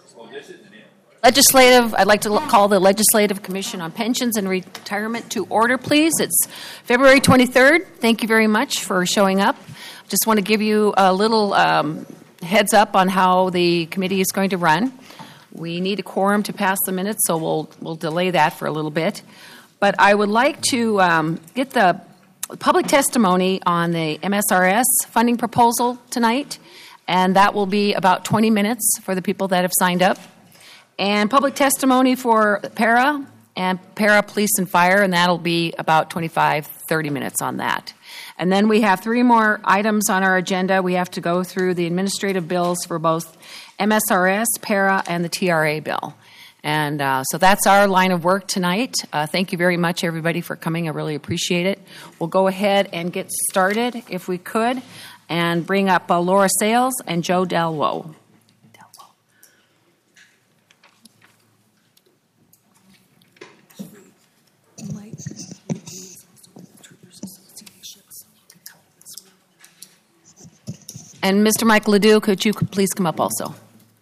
I'd like to call the Legislative Commission on Pensions and Retirement to order, please. It's February 23rd. Thank you very much for showing up. Just want to give you a little heads up on how the committee is going to run. We need a quorum to pass the minutes, so we'll delay that for a little bit. But I would like to get the public testimony on the MSRS funding proposal tonight, and that will be about 20 minutes for the people that have signed up. And public testimony for para and para police and fire, and that'll be about 30 minutes on that. And then we have 3 more items on our agenda. We have to go through the administrative bills for both MSRS, para, and the TRA bill. And so that's our line of work tonight. Thank you very much, everybody, for coming. I really appreciate it. We'll go ahead and get started, if we could, and bring up Laura Sales and Joe Delwo. And Mr. Mike Ledoux, could you please come up also?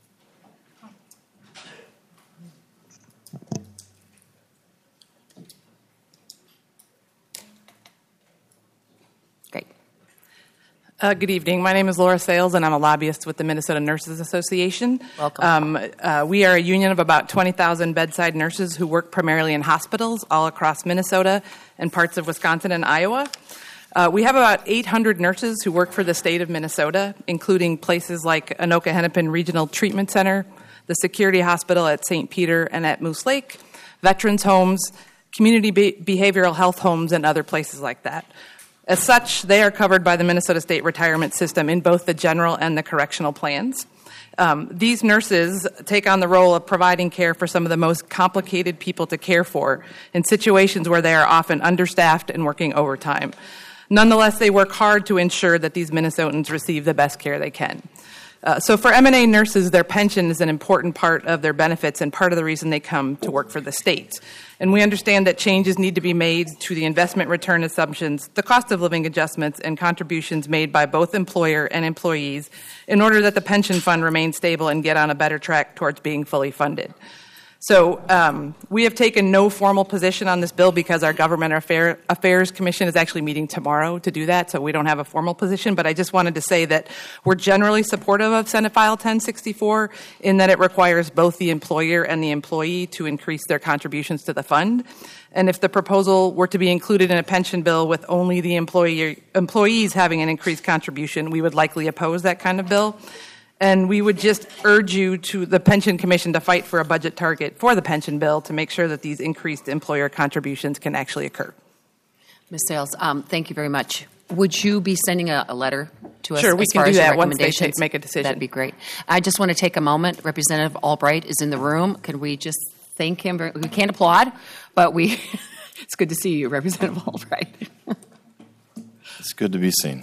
Great. Good evening. My name is Laura Sales, and I'm a lobbyist with the Minnesota Nurses Association. Welcome. We are a union of about 20,000 bedside nurses who work primarily in hospitals all across Minnesota and parts of Wisconsin and Iowa. We have about 800 nurses who work for the state of Minnesota, including places like Anoka-Hennepin Regional Treatment Center, the Security Hospital at St. Peter and at Moose Lake, veterans homes, community behavioral health homes, and other places like that. As such, they are covered by the Minnesota State Retirement System in both the general and the correctional plans. These nurses take on the role of providing care for some of the most complicated people to care for in situations where they are often understaffed and working overtime. Nonetheless, they work hard to ensure that these Minnesotans receive the best care they can. So for M&A nurses, their pension is an important part of their benefits and part of the reason they come to work for the state. And we understand that changes need to be made to the investment return assumptions, the cost of living adjustments, and contributions made by both employer and employees in order that the pension fund remain stable and get on a better track towards being fully funded. So we have taken no formal position on this bill because our Government Affairs Commission is actually meeting tomorrow to do that, so we don't have a formal position. But I just wanted to say that we're generally supportive of Senate File 1064 in that it requires both the employer and the employee to increase their contributions to the fund. And if the proposal were to be included in a pension bill with only the employees having an increased contribution, we would likely oppose that kind of bill. And we would just urge you to the Pension Commission to fight for a budget target for the pension bill to make sure that these increased employer contributions can actually occur. Ms. Sales, thank you very much. Would you be sending a letter to us? Sure, we can do that once they make a decision. That'd be great. I just want to take a moment. Representative Albright is in the room. Can we just thank him? We can't applaud, but it's good to see you, Representative Albright. It's good to be seen.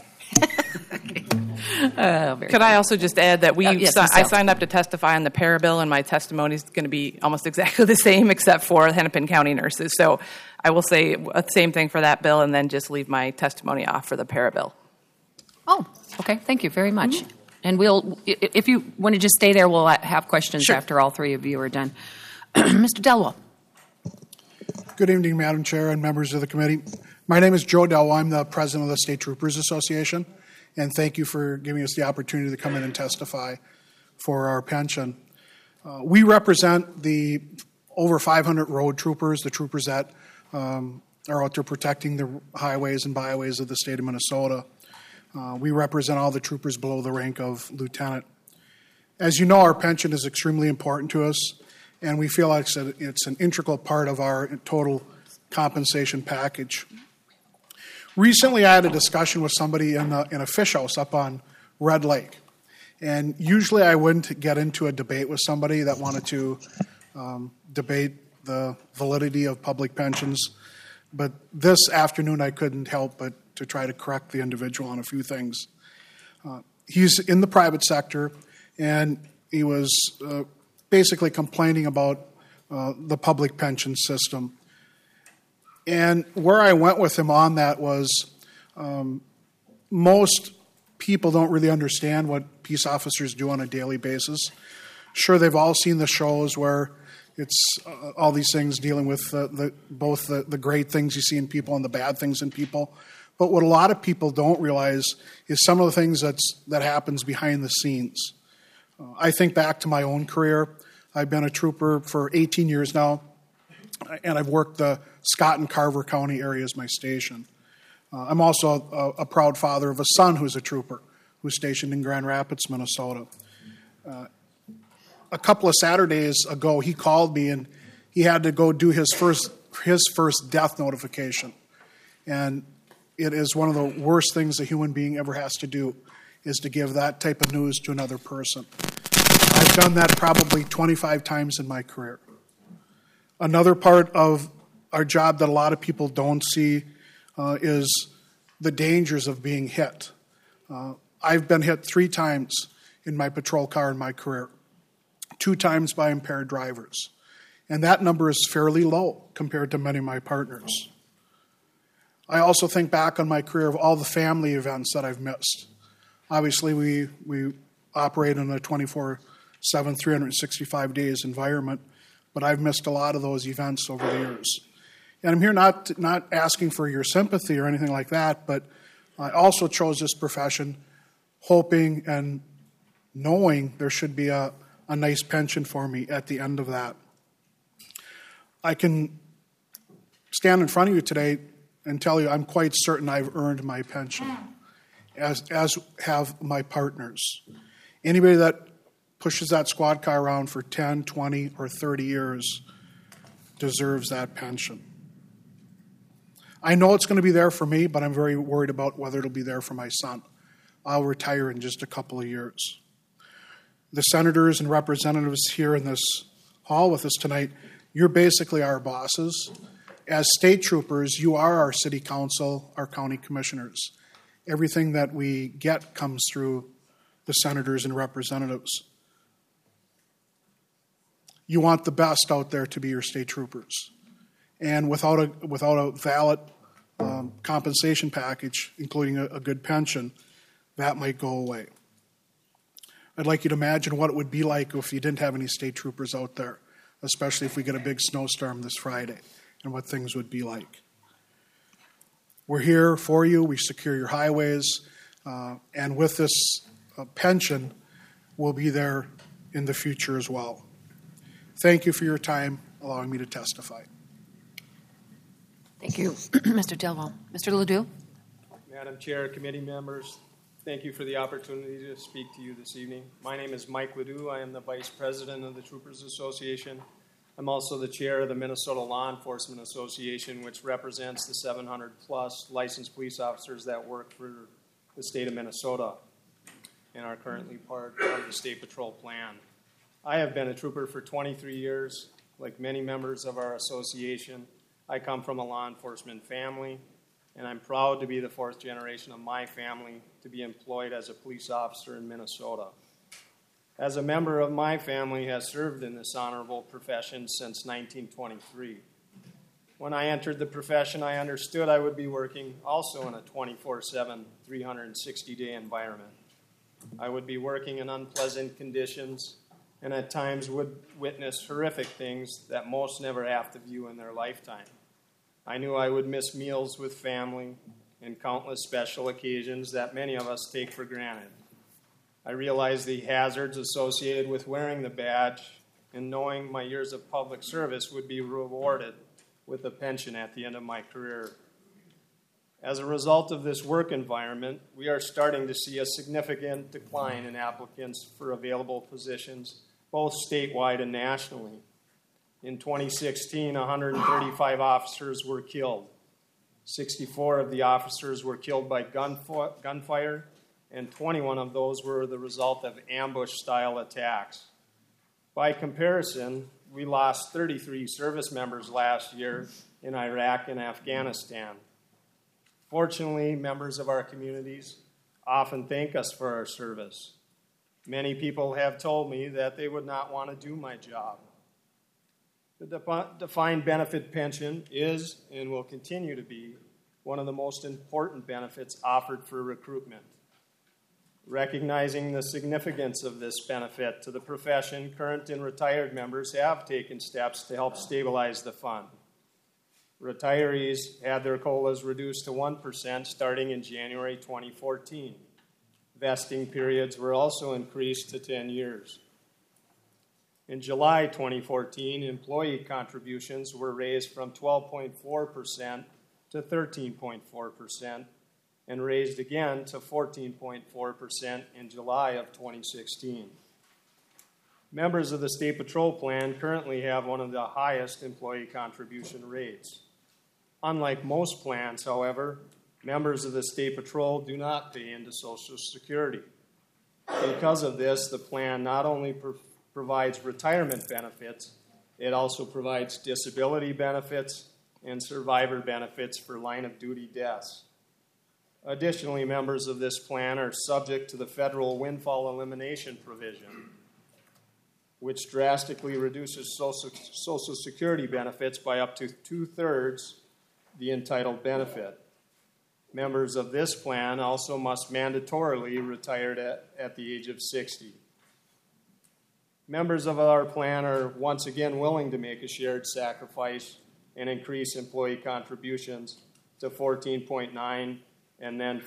Could I also just add that I signed up to testify on the para bill, and my testimony is going to be almost exactly the same except for Hennepin County nurses. So I will say the same thing for that bill and then just leave my testimony off for the para bill. Oh, okay. Thank you very much. Mm-hmm. And if you want to just stay there, we'll have questions after all 3 of you are done. Mr. Delwo. Good evening, Madam Chair and members of the committee. My name is Joe Delwo. I'm the president of the State Troopers Association. And thank you for giving us the opportunity to come in and testify for our pension. We represent the over 500 road troopers, the troopers that are out there protecting the highways and byways of the state of Minnesota. We represent all the troopers below the rank of lieutenant. As you know, our pension is extremely important to us, and we feel like it's an integral part of our total compensation package. Recently, I had a discussion with somebody in a fish house up on Red Lake. And usually I wouldn't get into a debate with somebody that wanted to debate the validity of public pensions. But this afternoon I couldn't help but to try to correct the individual on a few things. He's in the private sector, and he was basically complaining about the public pension system. And where I went with him on that was most people don't really understand what peace officers do on a daily basis. Sure, they've all seen the shows where it's all these things dealing with both the great things you see in people and the bad things in people. But what a lot of people don't realize is some of the things that happens behind the scenes. I think back to my own career. I've been a trooper for 18 years now, and I've worked the Scott and Carver County area as my station. I'm also a proud father of a son who's a trooper, who's stationed in Grand Rapids, Minnesota. A couple of Saturdays ago, he called me, and he had to go do his first death notification. And it is one of the worst things a human being ever has to do, is to give that type of news to another person. I've done that probably 25 times in my career. Another part of our job that a lot of people don't see is the dangers of being hit. I've been hit 3 times in my patrol car in my career, 2 times by impaired drivers. And that number is fairly low compared to many of my partners. I also think back on my career of all the family events that I've missed. Obviously, we operate in a 24/7, 365 days environment, but I've missed a lot of those events over the years. And I'm here not asking for your sympathy or anything like that, but I also chose this profession hoping and knowing there should be a nice pension for me at the end of that. I can stand in front of you today and tell you I'm quite certain I've earned my pension, as have my partners. Anybody that pushes that squad car around for 10, 20, or 30 years deserves that pension. I know it's going to be there for me, but I'm very worried about whether it'll be there for my son. I'll retire in just a couple of years. The senators and representatives here in this hall with us tonight, you're basically our bosses. As state troopers, you are our city council, our county commissioners. Everything that we get comes through the senators and representatives. You want the best out there to be your state troopers. And without a valid compensation package, including a good pension, that might go away. I'd like you to imagine what it would be like if you didn't have any state troopers out there, especially if we get a big snowstorm this Friday, and what things would be like. We're here for you. We secure your highways. And with this pension, we'll be there in the future as well. Thank you for your time, allowing me to testify. Thank you, Mr. Delvaux. Mr. Ledoux? Madam Chair, committee members, thank you for the opportunity to speak to you this evening. My name is Mike Ledoux. I am the Vice President of the Troopers Association. I'm also the chair of the Minnesota Law Enforcement Association, which represents the 700-plus licensed police officers that work for the state of Minnesota and are currently part of the State Patrol Plan. I have been a trooper for 23 years. Like many members of our association, I come from a law enforcement family, and I'm proud to be the 4th generation of my family to be employed as a police officer in Minnesota. As a member of my family has served in this honorable profession since 1923. When I entered the profession, I understood I would be working also in a 24/7, 360-day environment. I would be working in unpleasant conditions and at times would witness horrific things that most never have to view in their lifetime. I knew I would miss meals with family and countless special occasions that many of us take for granted. I realized the hazards associated with wearing the badge and knowing my years of public service would be rewarded with a pension at the end of my career. As a result of this work environment, we are starting to see a significant decline in applicants for available positions, both statewide and nationally. In 2016, 135 officers were killed. 64 of the officers were killed by gunfire, and 21 of those were the result of ambush-style attacks. By comparison, we lost 33 service members last year in Iraq and Afghanistan. Fortunately, members of our communities often thank us for our service. Many people have told me that they would not want to do my job. The defined benefit pension is and will continue to be one of the most important benefits offered for recruitment. Recognizing the significance of this benefit to the profession, current and retired members have taken steps to help stabilize the fund. Retirees had their COLAs reduced to 1% starting in January 2014. Vesting periods were also increased to 10 years. In July 2014, employee contributions were raised from 12.4% to 13.4% and raised again to 14.4% in July of 2016. Members of the State Patrol Plan currently have one of the highest employee contribution rates. Unlike most plans, however, members of the State Patrol do not pay into Social Security. Because of this, the plan not only provides retirement benefits, it also provides disability benefits and survivor benefits for line-of-duty deaths. Additionally, members of this plan are subject to the federal windfall elimination provision, which drastically reduces Social Security benefits by up to 2/3 the entitled benefit. Members of this plan also must mandatorily retire at the age of 60. Members of our plan are once again willing to make a shared sacrifice and increase employee contributions to 14.9% and then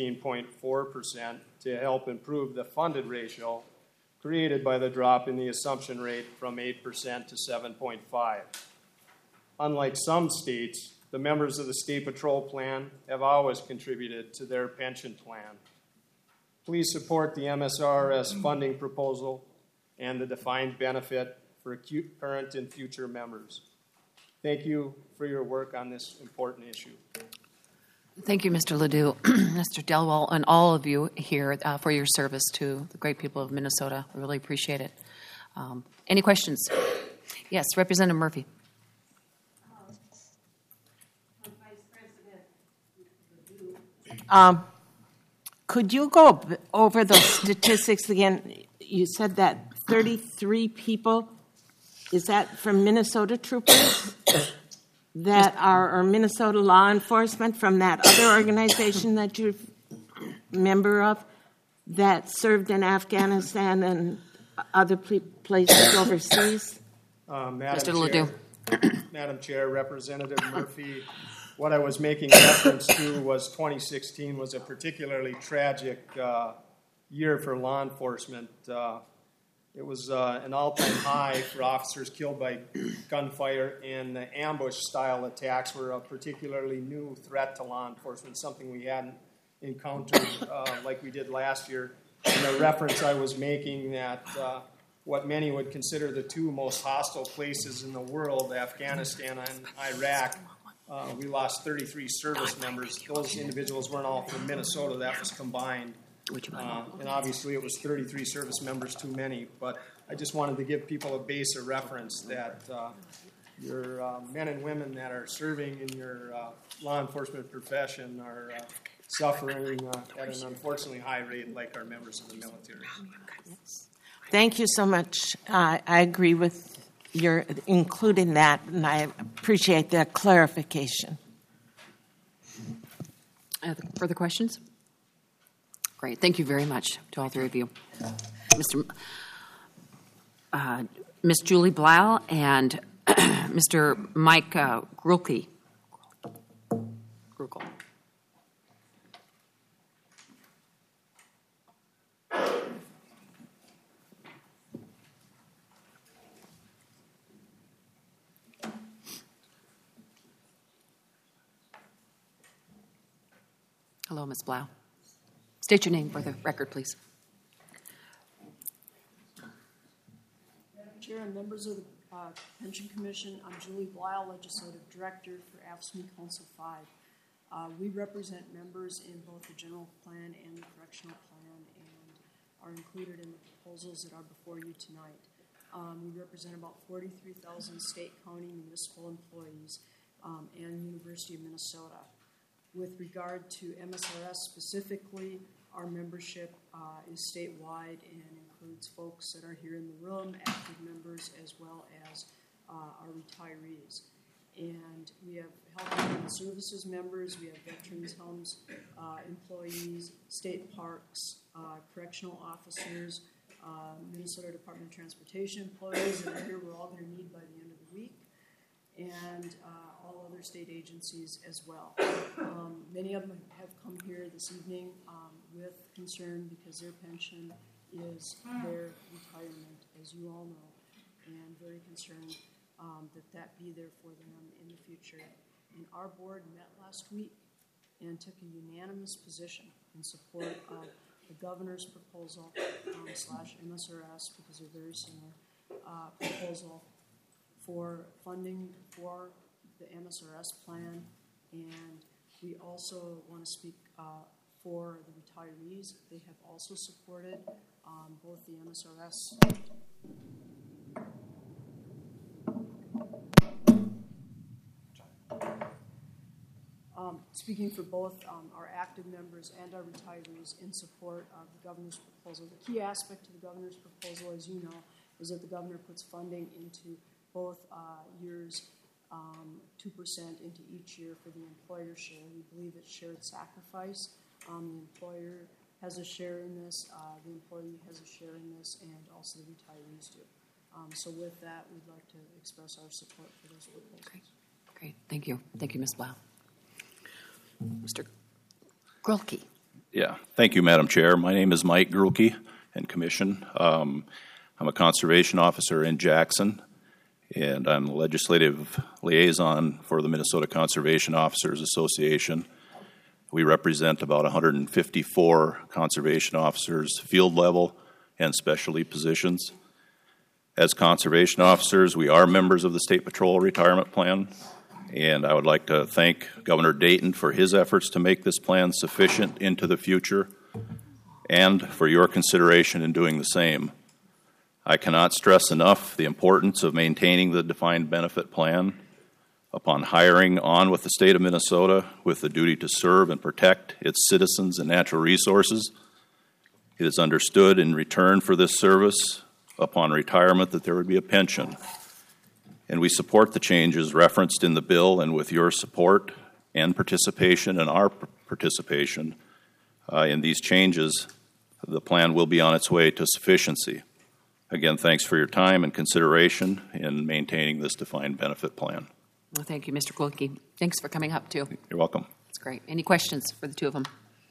15.4% to help improve the funded ratio created by the drop in the assumption rate from 8% to 7.5%. Unlike some states, the members of the State Patrol Plan have always contributed to their pension plan. Please support the MSRS funding proposal and the defined benefit for current and future members. Thank you for your work on this important issue. Thank you, Mr. Ledoux, Mr. Delwell, and all of you here for your service to the great people of Minnesota. We really appreciate it. Any questions? Yes, Representative Murphy. Could you go over those statistics again? You said that 33 people, is that from Minnesota troopers that are Minnesota law enforcement from that other organization that you're a member of that served in Afghanistan and other places overseas? Mr. Ledoux. Madam Chair, Representative Murphy, what I was making reference to was 2016 was a particularly tragic year for law enforcement. It was an all-time high for officers killed by gunfire, and the ambush-style attacks were a particularly new threat to law enforcement, something we hadn't encountered like we did last year. And the reference I was making that what many would consider the two most hostile places in the world, Afghanistan and Iraq, we lost 33 service members. Those individuals weren't all from Minnesota. That was combined. And obviously it was 33 service members too many. But I just wanted to give people a base of reference that your men and women that are serving in your law enforcement profession are suffering at an unfortunately high rate like our members of the military. Thank you so much. I agree with your including that, and I appreciate that clarification. Further questions? Great. Thank you very much to all three of you. Ms. Julie Blau and Mr. Mike Grulke. Hello, Ms. Blau. State your name for the record, please. Madam Chair and members of the Pension Commission, I'm Julie Blau, Legislative Director for AFSCME Council 5. We represent members in both the general plan and the correctional plan and are included in the proposals that are before you tonight. We represent about 43,000 state, county, municipal employees and University of Minnesota. With regard to MSRS specifically, our membership is statewide and includes folks that are here in the room, active members, as well as our retirees. And we have Health and Human Services members, we have Veterans Homes employees, state parks, correctional officers, Minnesota Department of Transportation employees that are here, we're all going to need by the end of the week, and all other state agencies as well. Many of them have come here this evening with concern because their pension is their retirement, as you all know, and very concerned that be there for them in the future. And our board met last week and took a unanimous position in support of the governor's proposal slash MSRS, because they're very similar, proposal for funding for the MSRS plan. And we also want to speak for the retirees. They have also supported both the MSRS speaking for both our active members and our retirees in support of the governor's proposal. The key aspect of the governor's proposal, as you know, is that the governor puts funding into both years, 2% into each year for the employer share. We believe it's shared sacrifice. The employer has a share in this, the employee has a share in this, and also the retirees do. So with that, we'd like to express our support for those proposals. Great. Thank you. Thank you, Ms. Blau. Mr. Grulke. Yeah, thank you, Madam Chair. My name is Mike Grulke, and Commission. I'm a conservation officer in Jackson, and I'm the legislative liaison for the Minnesota Conservation Officers Association. We represent about 154 conservation officers, field level and specialty positions. As conservation officers, we are members of the State Patrol Retirement Plan, and I would like to thank Governor Dayton for his efforts to make this plan sufficient into the future and for your consideration in doing the same. I cannot stress enough the importance of maintaining the defined benefit plan. Upon hiring on with the state of Minnesota with the duty to serve and protect its citizens and natural resources, it is understood in return for this service upon retirement that there would be a pension. And we support the changes referenced in the bill, and with your support and participation and our participation in these changes, the plan will be on its way to sufficiency. Again, thanks for your time and consideration in maintaining this defined benefit plan. Well, thank you, Mr. Grulke. Thanks for coming up, too. You're welcome. That's great. Any questions for the two of them?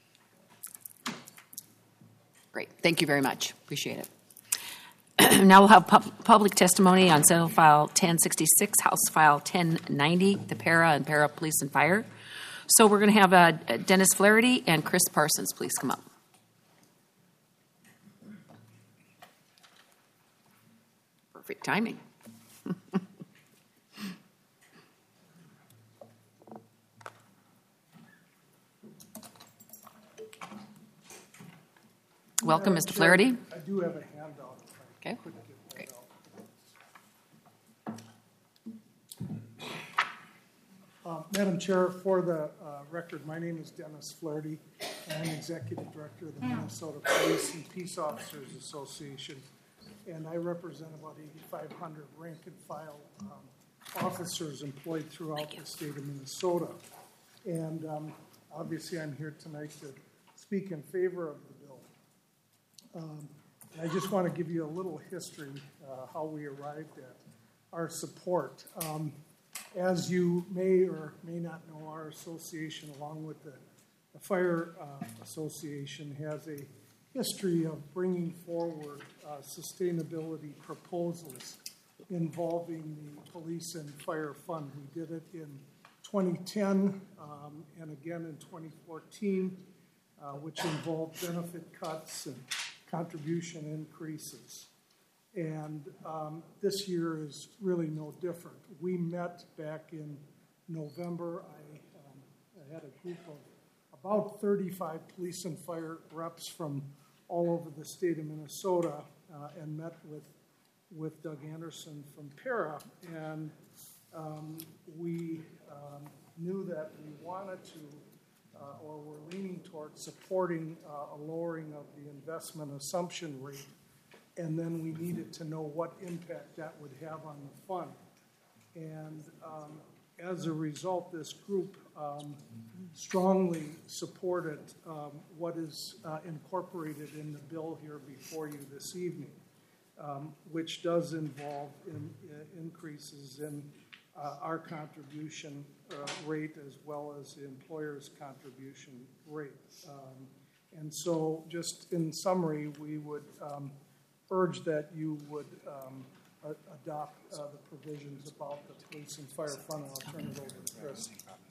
Great. Thank you very much. Appreciate it. Now we'll have public testimony on Senate File 1066, House File 1090, the Para and Para Police and Fire. So we're going to have Dennis Flaherty and Chris Parsons. Please come up. Perfect timing. Welcome, Mr. Flaherty. I do have a handout. Okay. Great. Madam Chair, for the record, my name is Dennis Flaherty, and I'm Executive Director of the Minnesota Police and Peace Officers Association, and I represent about 8,500 rank and file officers employed throughout the state of Minnesota. And obviously I'm here tonight to speak in favor of the bill. I just want to give you a little history, how we arrived at our support. As you may or may not know, our association, along with the Fire Association, has a history of bringing forward sustainability proposals involving the Police and Fire Fund. We did it in 2010 and again in 2014, which involved benefit cuts and contribution increases. And this year is really no different. We met back in November. I had a group of about 35 police and fire reps from all over the state of Minnesota and met with Doug Anderson from Para. And we knew that we wanted to or were leaning towards supporting a lowering of the investment assumption rate, and then we needed to know what impact that would have on the fund. And as a result, this group strongly supported what is incorporated in the bill here before you this evening, which does involve increases in our contribution rate as well as the employer's contribution rate. And so just in summary, we would urge that you would adopt the provisions about the police and fire fund. I'll turn it over to Chris.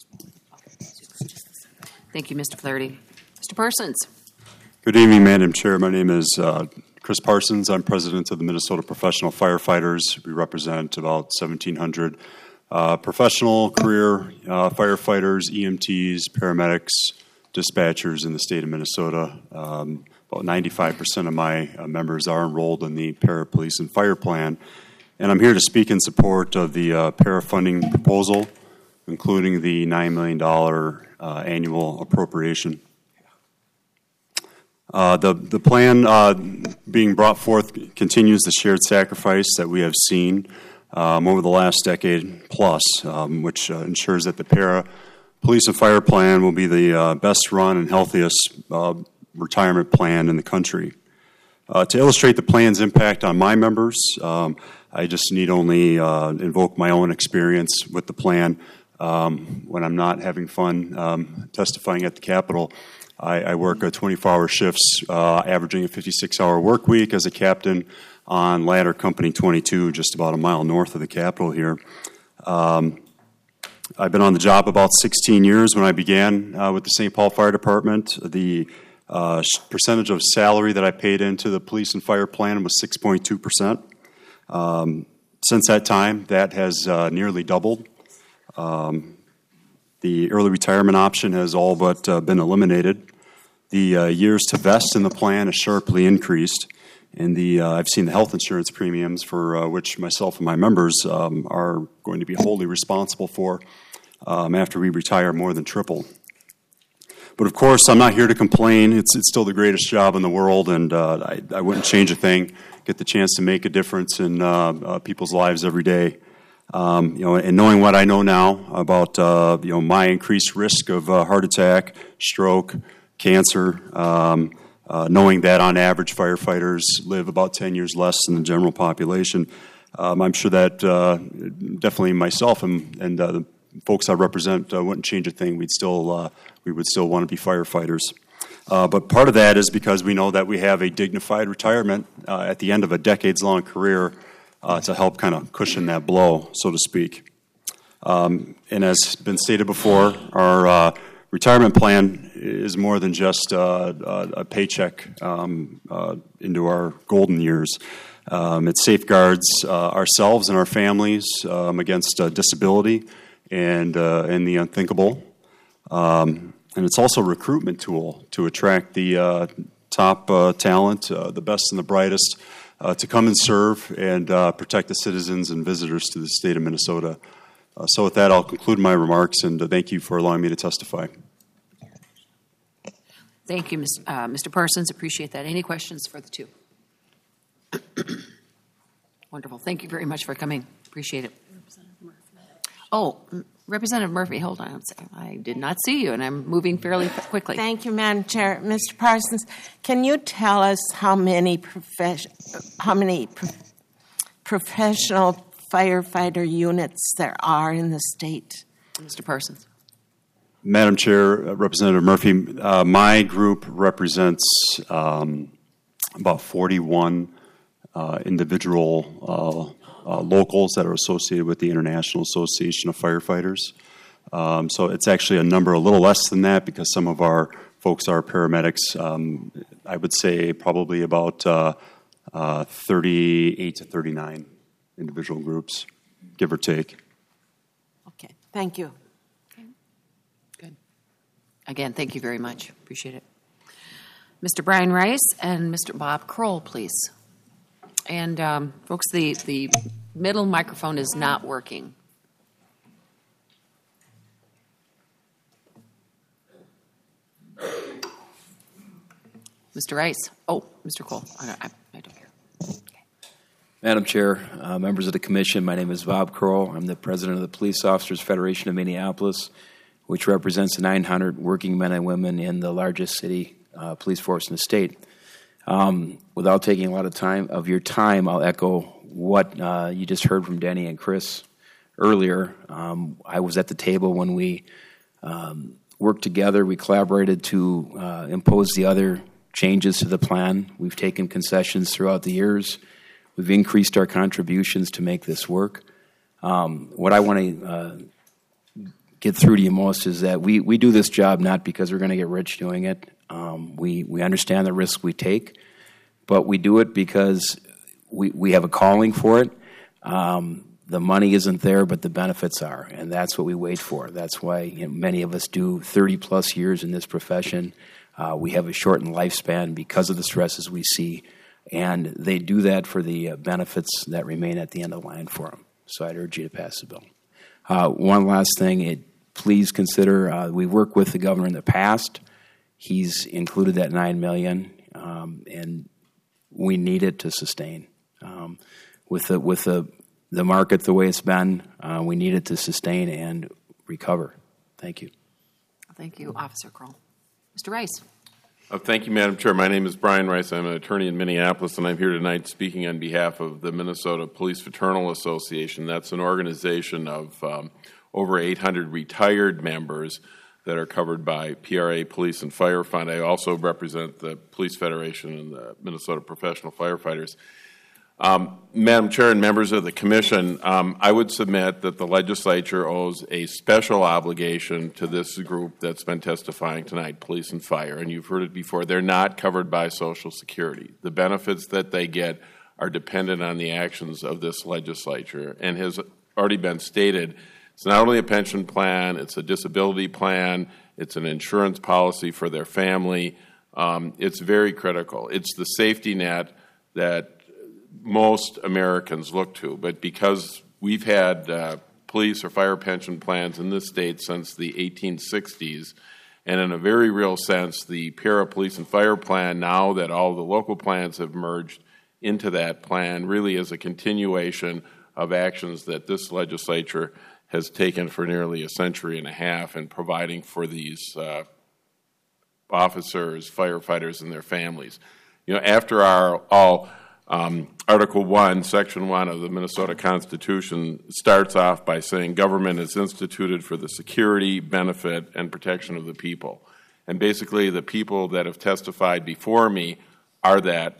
Thank you, Mr. Flaherty. Mr. Parsons. Good evening, Madam Chair. My name is Chris Parsons. I'm president of the Minnesota Professional Firefighters. We represent about 1,700 professional career firefighters, EMTs, paramedics, dispatchers in the state of Minnesota. About 95% of my members are enrolled in the Para Police and Fire Plan. And I'm here to speak in support of the para funding proposal, including the $9 million annual appropriation. The plan being brought forth continues the shared sacrifice that we have seen over the last decade plus, which ensures that the Para Police and Fire Plan will be the best run and healthiest retirement plan in the country. To illustrate the plan's impact on my members, I just need only invoke my own experience with the plan. When I'm not having fun testifying at the Capitol, I work 24-hour shifts, averaging a 56-hour work week as a captain on Ladder Company 22, just about a mile north of the Capitol here. I've been on the job about 16 years. When I began with the St. Paul Fire Department, the percentage of salary that I paid into the police and fire plan was 6.2%. Since that time, that has nearly doubled. The early retirement option has all but been eliminated. The years to vest in the plan has sharply increased. And I've seen the health insurance premiums for which myself and my members are going to be wholly responsible for after we retire more than triple. But of course, I'm not here to complain. It's still the greatest job in the world, and I wouldn't change a thing. Get the chance to make a difference in people's lives every day. And knowing what I know now about my increased risk of heart attack, stroke, cancer, knowing that on average firefighters live about 10 years less than the general population, I'm sure that definitely myself and the folks I represent wouldn't change a thing. We would still want to be firefighters. But part of that is because we know that we have a dignified retirement at the end of a decades-long career to help kind of cushion that blow, so to speak. And as been stated before, our retirement plan is more than just a paycheck into our golden years. It safeguards ourselves and our families against disability and the unthinkable. And it's also a recruitment tool to attract the top talent, the best and the brightest, to come and serve and protect the citizens and visitors to the state of Minnesota. So with that, I'll conclude my remarks, and thank you for allowing me to testify. Thank you, Mr. Parsons. Appreciate that. Any questions for the two? Wonderful. Thank you very much for coming. Appreciate it. Oh, Representative Murphy, hold on a second. I did not see you, and I'm moving fairly quickly. Thank you, Madam Chair. Mr. Parsons, can you tell us how many professional firefighter units there are in the state? Mr. Parsons. Madam Chair, Representative Murphy, my group represents about 41 individual locals that are associated with the International Association of Firefighters. So it's actually a number a little less than that because some of our folks are paramedics. I would say probably about 38 to 39 individual groups, give or take. Okay, thank you. Okay. Good. Again, thank you very much. Appreciate it. Mr. Brian Rice and Mr. Bob Kroll, please. And folks, the middle microphone is not working. Mr. Rice. Oh, Mr. Cole. I don't hear. Okay. Madam Chair, members of the Commission, my name is Bob Kroll. I'm the President of the Police Officers Federation of Minneapolis, which represents the 900 working men and women in the largest city police force in the state. Without taking a lot of time of your time, I'll echo what you just heard from Denny and Chris earlier. I was at the table when we worked together. We collaborated to impose the other changes to the plan. We've taken concessions throughout the years. We've increased our contributions to make this work. What I want to get through to you most is that we do this job not because we're going to get rich doing it. We understand the risks we take, but we do it because we have a calling for it. The money isn't there, but the benefits are, and that's what we wait for. That's why many of us do 30-plus years in this profession. We have a shortened lifespan because of the stresses we see, and they do that for the benefits that remain at the end of the line for them. So I'd urge you to pass the bill. One last thing, please consider, we worked with the governor in the past. He's included that $9 million, and we need it to sustain. With the market the way it's been, we need it to sustain and recover. Thank you. Thank you, Officer Kroll. Mr. Rice. Thank you, Madam Chair. My name is Brian Rice. I'm an attorney in Minneapolis, and I'm here tonight speaking on behalf of the Minnesota Police Fraternal Association. That's an organization of over 800 retired members that are covered by PRA, Police, and Fire Fund. I also represent the Police Federation and the Minnesota Professional Firefighters. Madam Chair and members of the Commission, I would submit that the legislature owes a special obligation to this group that's been testifying tonight, Police and Fire, and you've heard it before. They're not covered by Social Security. The benefits that they get are dependent on the actions of this legislature, and has already been stated, it's not only a pension plan, it's a disability plan, it's an insurance policy for their family. It's very critical. It's the safety net that most Americans look to, but because we've had police or fire pension plans in this state since the 1860s, and in a very real sense, the para police and fire plan, now that all the local plans have merged into that plan, really is a continuation of actions that this legislature has taken for nearly a century and a half in providing for these officers, firefighters, and their families. You know, after Article 1, Section 1 of the Minnesota Constitution starts off by saying government is instituted for the security, benefit, and protection of the people. And basically the people that have testified before me are that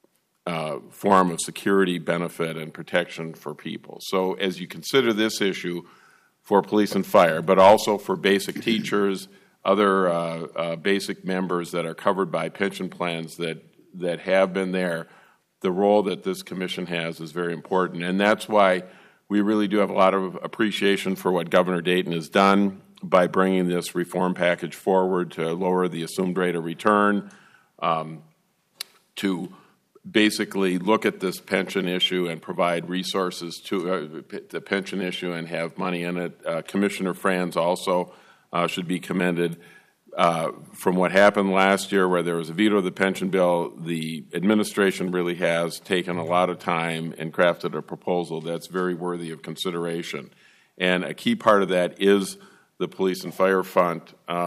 form of security, benefit, and protection for people. So as you consider this issue for police and fire, but also for basic teachers, other basic members that are covered by pension plans that have been there, the role that this commission has is very important. And that's why we really do have a lot of appreciation for what Governor Dayton has done by bringing this reform package forward to lower the assumed rate of return, to basically look at this pension issue and provide resources to the pension issue and have money in it. Commissioner Franz also should be commended. From what happened last year where there was a veto of the pension bill, the administration really has taken a lot of time and crafted a proposal that's very worthy of consideration. And a key part of that is the Police and Fire Fund.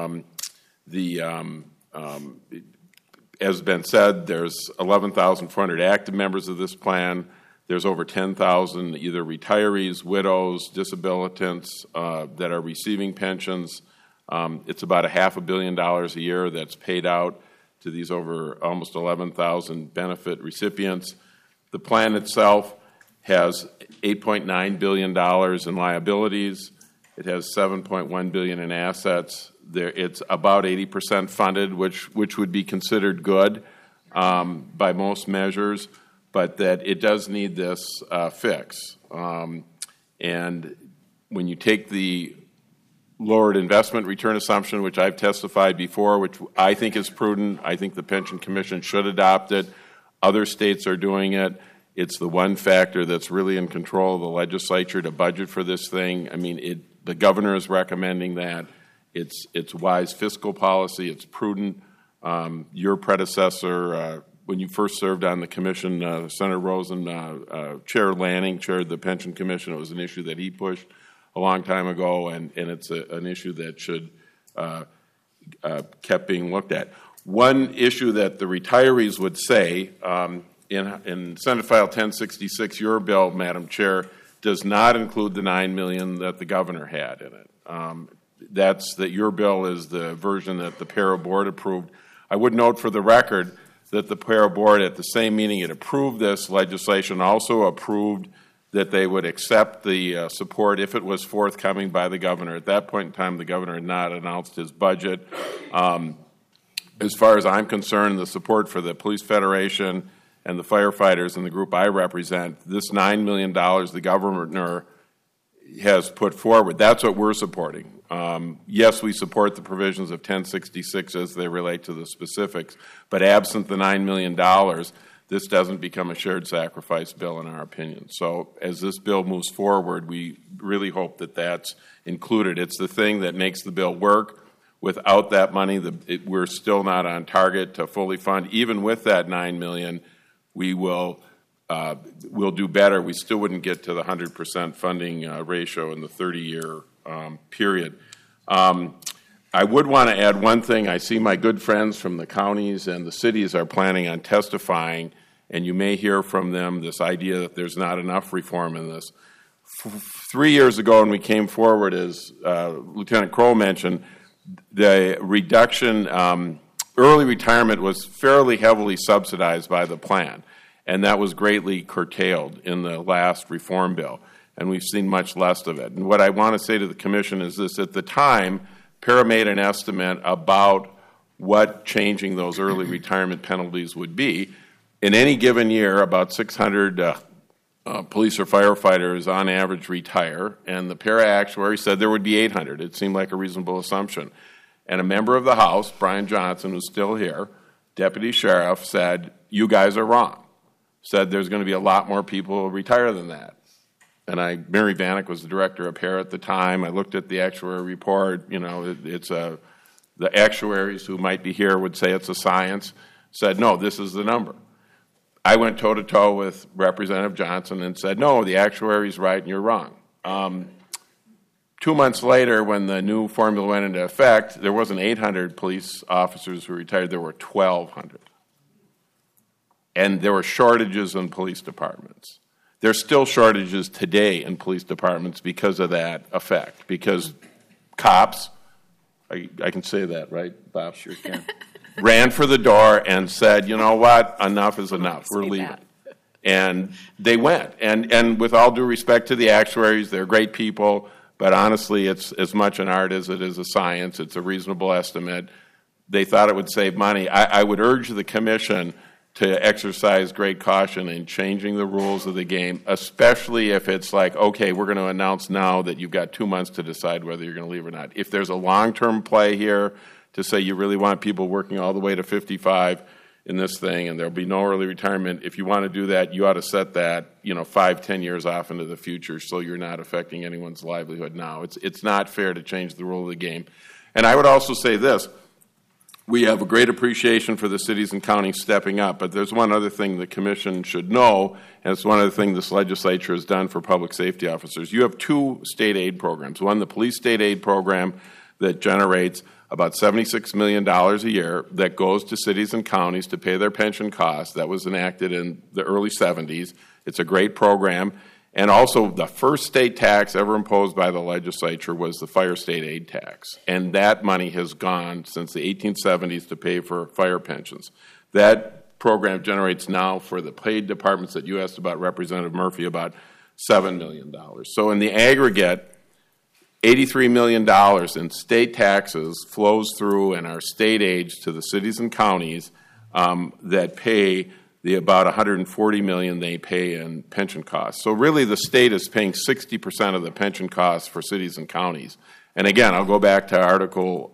As been said, there's 11,400 active members of this plan. There's over 10,000 either retirees, widows, disabilitants that are receiving pensions. It's about $500 million a year that's paid out to these over almost 11,000 benefit recipients. The plan itself has $8.9 billion in liabilities. It has $7.1 billion in assets. It's about 80% funded, which would be considered good by most measures, but that it does need this fix. And when you take the lowered investment return assumption, which I've testified before, which I think is prudent, I think the Pension Commission should adopt it. Other states are doing it. It's the one factor that's really in control of the legislature to budget for this thing. I mean, the governor is recommending that. It's wise fiscal policy. It's prudent. Your predecessor, when you first served on the commission, Senator Rosen, Chair Lanning chaired the Pension Commission. It was an issue that he pushed a long time ago, and it's an issue that should kept being looked at. One issue that the retirees would say, in Senate File 1066, your bill, Madam Chair, does not include the $9 million that the governor had in it. Your bill is the version that the PARA board approved. I would note for the record that the PARA board, at the same meeting it approved this legislation, also approved that they would accept the support if it was forthcoming by the governor. At that point in time, the governor had not announced his budget. As far as I'm concerned, the support for the Police Federation and the firefighters and the group I represent, this $9 million the governor has put forward, that's what we're supporting. Yes, we support the provisions of 1066 as they relate to the specifics, but absent the $9 million, this doesn't become a shared sacrifice bill in our opinion. So as this bill moves forward, we really hope that that's included. It's the thing that makes the bill work. Without that money, we're still not on target to fully fund. Even with that $9 million, we'll do better. We still wouldn't get to the 100% funding ratio in the 30-year period. I would want to add one thing. I see my good friends from the counties and the cities are planning on testifying, and you may hear from them this idea that there's not enough reform in this. 3 years ago when we came forward, as Lieutenant Kroll mentioned, the reduction, early retirement was fairly heavily subsidized by the plan, and that was greatly curtailed in the last reform bill, and we've seen much less of it. And what I want to say to the Commission is this: at the time, PARA made an estimate about what changing those early retirement penalties would be. In any given year, about 600 police or firefighters on average retire, and the PARA actuary said there would be 800. It seemed like a reasonable assumption. And a member of the House, Brian Johnson, who's still here, deputy sheriff, said, you guys are wrong. Said there's going to be a lot more people who retire than that. And Mary Vanek was the director of PARA at the time. I looked at the actuary report. You know, the actuaries who might be here would say it's a science. Said, no, this is the number. I went toe-to-toe with Representative Johnson and said, no, the actuary's right and you're wrong. 2 months later, when the new formula went into effect, there wasn't 800 police officers who retired. There were 1,200. And there were shortages in police departments. There's still shortages today in police departments because of that effect. Because cops, I can say that, right, Bob? Sure can. Ran for the door and said, you know what, enough is enough. We're leaving. And they went. And with all due respect to the actuaries, they're great people, but honestly, it's as much an art as it is a science. It's a reasonable estimate. They thought it would save money. I would urge the Commission to exercise great caution in changing the rules of the game, especially if it's like, okay, we're going to announce now that you've got 2 months to decide whether you're going to leave or not. If there's a long-term play here to say you really want people working all the way to 55 in this thing and there'll be no early retirement, if you want to do that, you ought to set that 5-10 years off into the future so you're not affecting anyone's livelihood now. It's not fair to change the rule of the game. And I would also say this. We have a great appreciation for the cities and counties stepping up, but there's one other thing the Commission should know, and it's one other thing this legislature has done for public safety officers. You have two state aid programs. One, the police state aid program that generates about $76 million a year that goes to cities and counties to pay their pension costs. That was enacted in the early 70s. It's a great program. And also, the first state tax ever imposed by the legislature was the fire state aid tax. And that money has gone since the 1870s to pay for fire pensions. That program generates now for the paid departments that you asked about, Representative Murphy, about $7 million. So in the aggregate, $83 million in state taxes flows through in our state aids to the cities and counties that pay the about $140 million they pay in pension costs. So really the state is paying 60% of the pension costs for cities and counties. And again, I'll go back to Article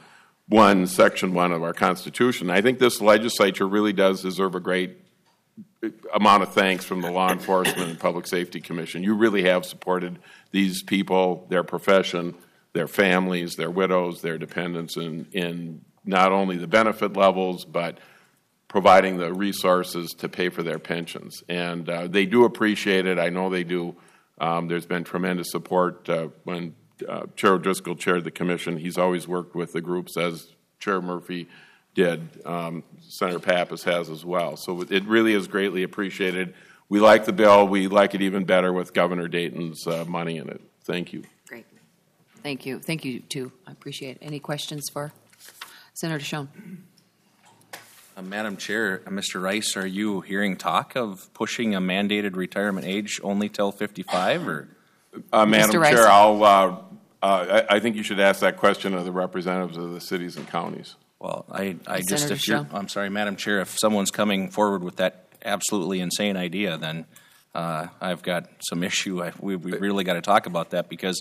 1, Section 1 of our Constitution. I think this legislature really does deserve a great amount of thanks from the Law Enforcement and Public Safety Commission. You really have supported these people, their profession, their families, their widows, their dependents in not only the benefit levels, but providing the resources to pay for their pensions. And they do appreciate it. I know they do. There's been tremendous support when Chair O'Driscoll chaired the commission. He's always worked with the groups, as Chair Murphy did. Senator Pappas has as well. So it really is greatly appreciated. We like the bill. We like it even better with Governor Dayton's money in it. Thank you. Great. Thank you. Thank you, too. I appreciate it. Any questions for Senator Schoen? Madam Chair, Mr. Rice, are you hearing talk of pushing a mandated retirement age only till 55? Or? Madam Chair, I think you should ask that question of the representatives of the cities and counties. Well, I'm sorry, Madam Chair, if someone's coming forward with that absolutely insane idea, then I've got some issue. We really got to talk about that, because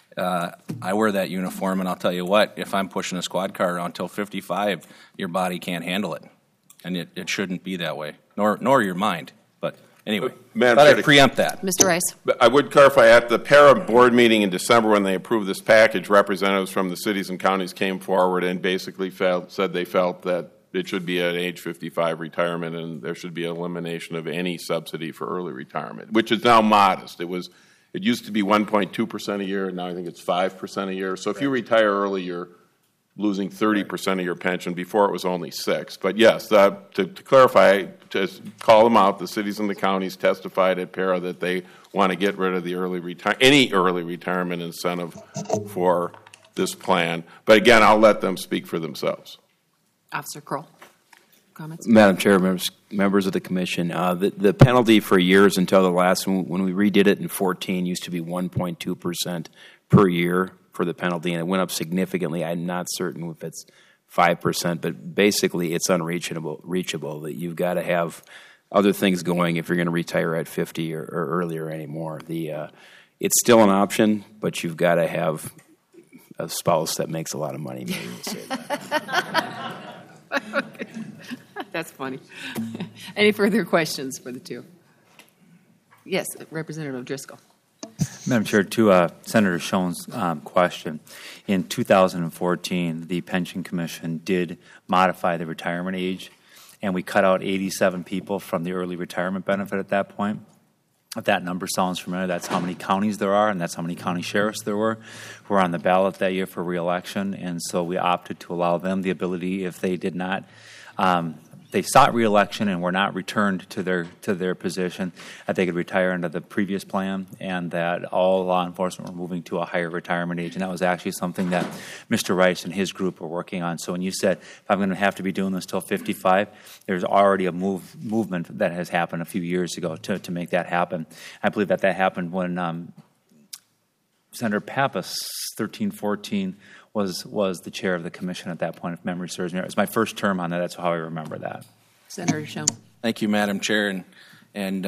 I wear that uniform, and I'll tell you what, if I'm pushing a squad car around till 55, your body can't handle it. And it shouldn't be that way, nor your mind. But anyway, I'd preempt that. Mr. Rice. I would clarify, at the PARA board meeting in December when they approved this package, representatives from the cities and counties came forward and basically said they felt that it should be an age 55 retirement, and there should be elimination of any subsidy for early retirement, which is now modest. It used to be 1.2% a year, and now I think it's 5% a year. So if you retire early, you're losing 30% of your pension. Before it was only 6%. But yes, to clarify, to call them out, the cities and the counties testified at PARA that they want to get rid of the any early retirement incentive for this plan. But again, I'll let them speak for themselves. Officer Kroll, comments? Madam Chair, members of the commission, the penalty for years until the last one, when we redid it in 2014, used to be 1.2% per year for the penalty, and it went up significantly. I'm not certain if it's 5%, but basically it's reachable that you've got to have other things going if you're going to retire at 50 or earlier anymore. It's still an option, but you've got to have a spouse that makes a lot of money. Maybe we'll say that. Okay. That's funny. Any further questions for the two? Yes, Representative O'Driscoll. Madam Chair, to Senator Schoen's question, in 2014, the Pension Commission did modify the retirement age, and we cut out 87 people from the early retirement benefit at that point. If that number sounds familiar, that's how many counties there are, and that's how many county sheriffs there were who were on the ballot that year for re-election, and so we opted to allow them the ability, if they did not they sought re-election and were not returned to their position, that they could retire under the previous plan, and that all law enforcement were moving to a higher retirement age. And that was actually something that Mr. Rice and his group were working on. So when you said, if I'm going to have to be doing this till 55, there's already a movement that has happened a few years ago to make that happen. I believe that happened when Senator Pappas, 13-14, was the chair of the commission at that point, if memory serves me. It was my first term on that. That's how I remember that. Senator Schoen. Thank you, Madam Chair, and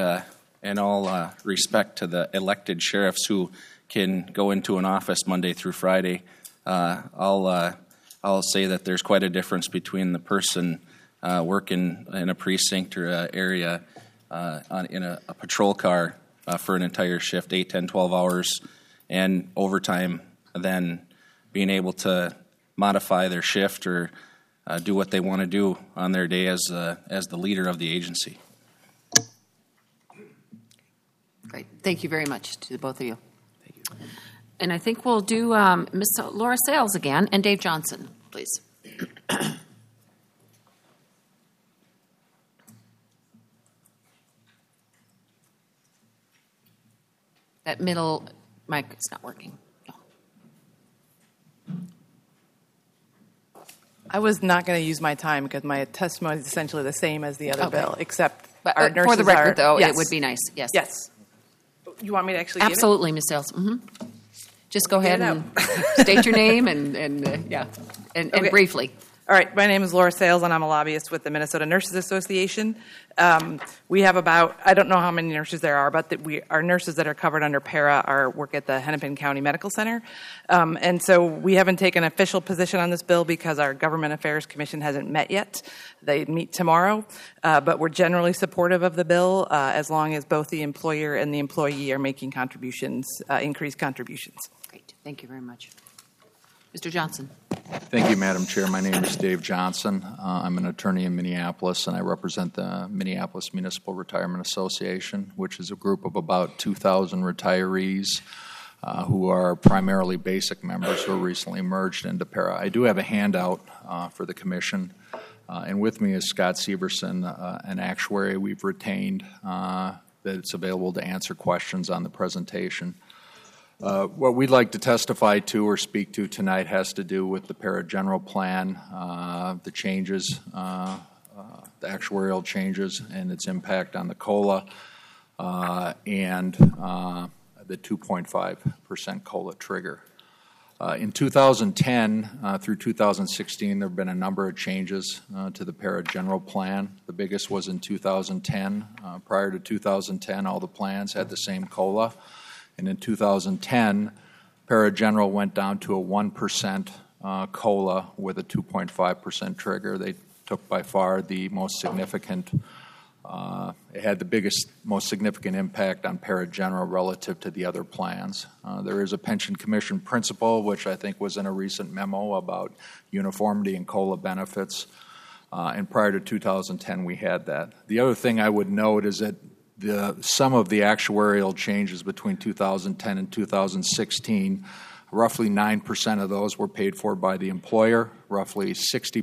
all respect to the elected sheriffs who can go into an office Monday through Friday. I'll say that there's quite a difference between the person working in a precinct or an area in a patrol car for an entire shift, 8, 10, 12 hours, and overtime, then being able to modify their shift or do what they want to do on their day as the leader of the agency. Great. Thank you very much to both of you. Thank you. And I think we'll do Ms. Laura Sales again, and Dave Johnson, please. That middle mic is not working. I was not going to use my time because my testimony is essentially the same as the other bill, except but, our nurses for the record, though, yes. it would be nice. Yes. Yes. You want me to actually Absolutely, Ms. Sales. Mm-hmm. Just go ahead and state your name and briefly. All right, my name is Laura Sales, and I'm a lobbyist with the Minnesota Nurses Association. We have about, I don't know how many nurses there are, but our nurses that are covered under PARA work at the Hennepin County Medical Center. And so we haven't taken an official position on this bill because our Government Affairs Commission hasn't met yet. They meet tomorrow. But we're generally supportive of the bill as long as both the employer and the employee are making contributions, increased contributions. Great. Thank you very much. Mr. Johnson. Thank you, Madam Chair. My name is Dave Johnson. I'm an attorney in Minneapolis, and I represent the Minneapolis Municipal Retirement Association, which is a group of about 2,000 retirees who are primarily basic members who are recently merged into para. I do have a handout for the commission, and with me is Scott Severson, an actuary we've retained that's available to answer questions on the presentation. What we'd like to testify to or speak to tonight has to do with the para general plan, the changes, the actuarial changes and its impact on the COLA, and the 2.5% COLA trigger. In 2010 through 2016, there have been a number of changes to the para general plan. The biggest was in 2010. Prior to 2010, all the plans had the same COLA. And in 2010, para general went down to a 1% COLA with a 2.5% trigger. They took by far the most significant, it had the biggest, most significant impact on para general relative to the other plans. There is a pension commission principle, which I think was in a recent memo about uniformity in COLA benefits. And prior to 2010, we had that. The other thing I would note is that some of the actuarial changes between 2010 and 2016, roughly 9% of those were paid for by the employer. Roughly 60%,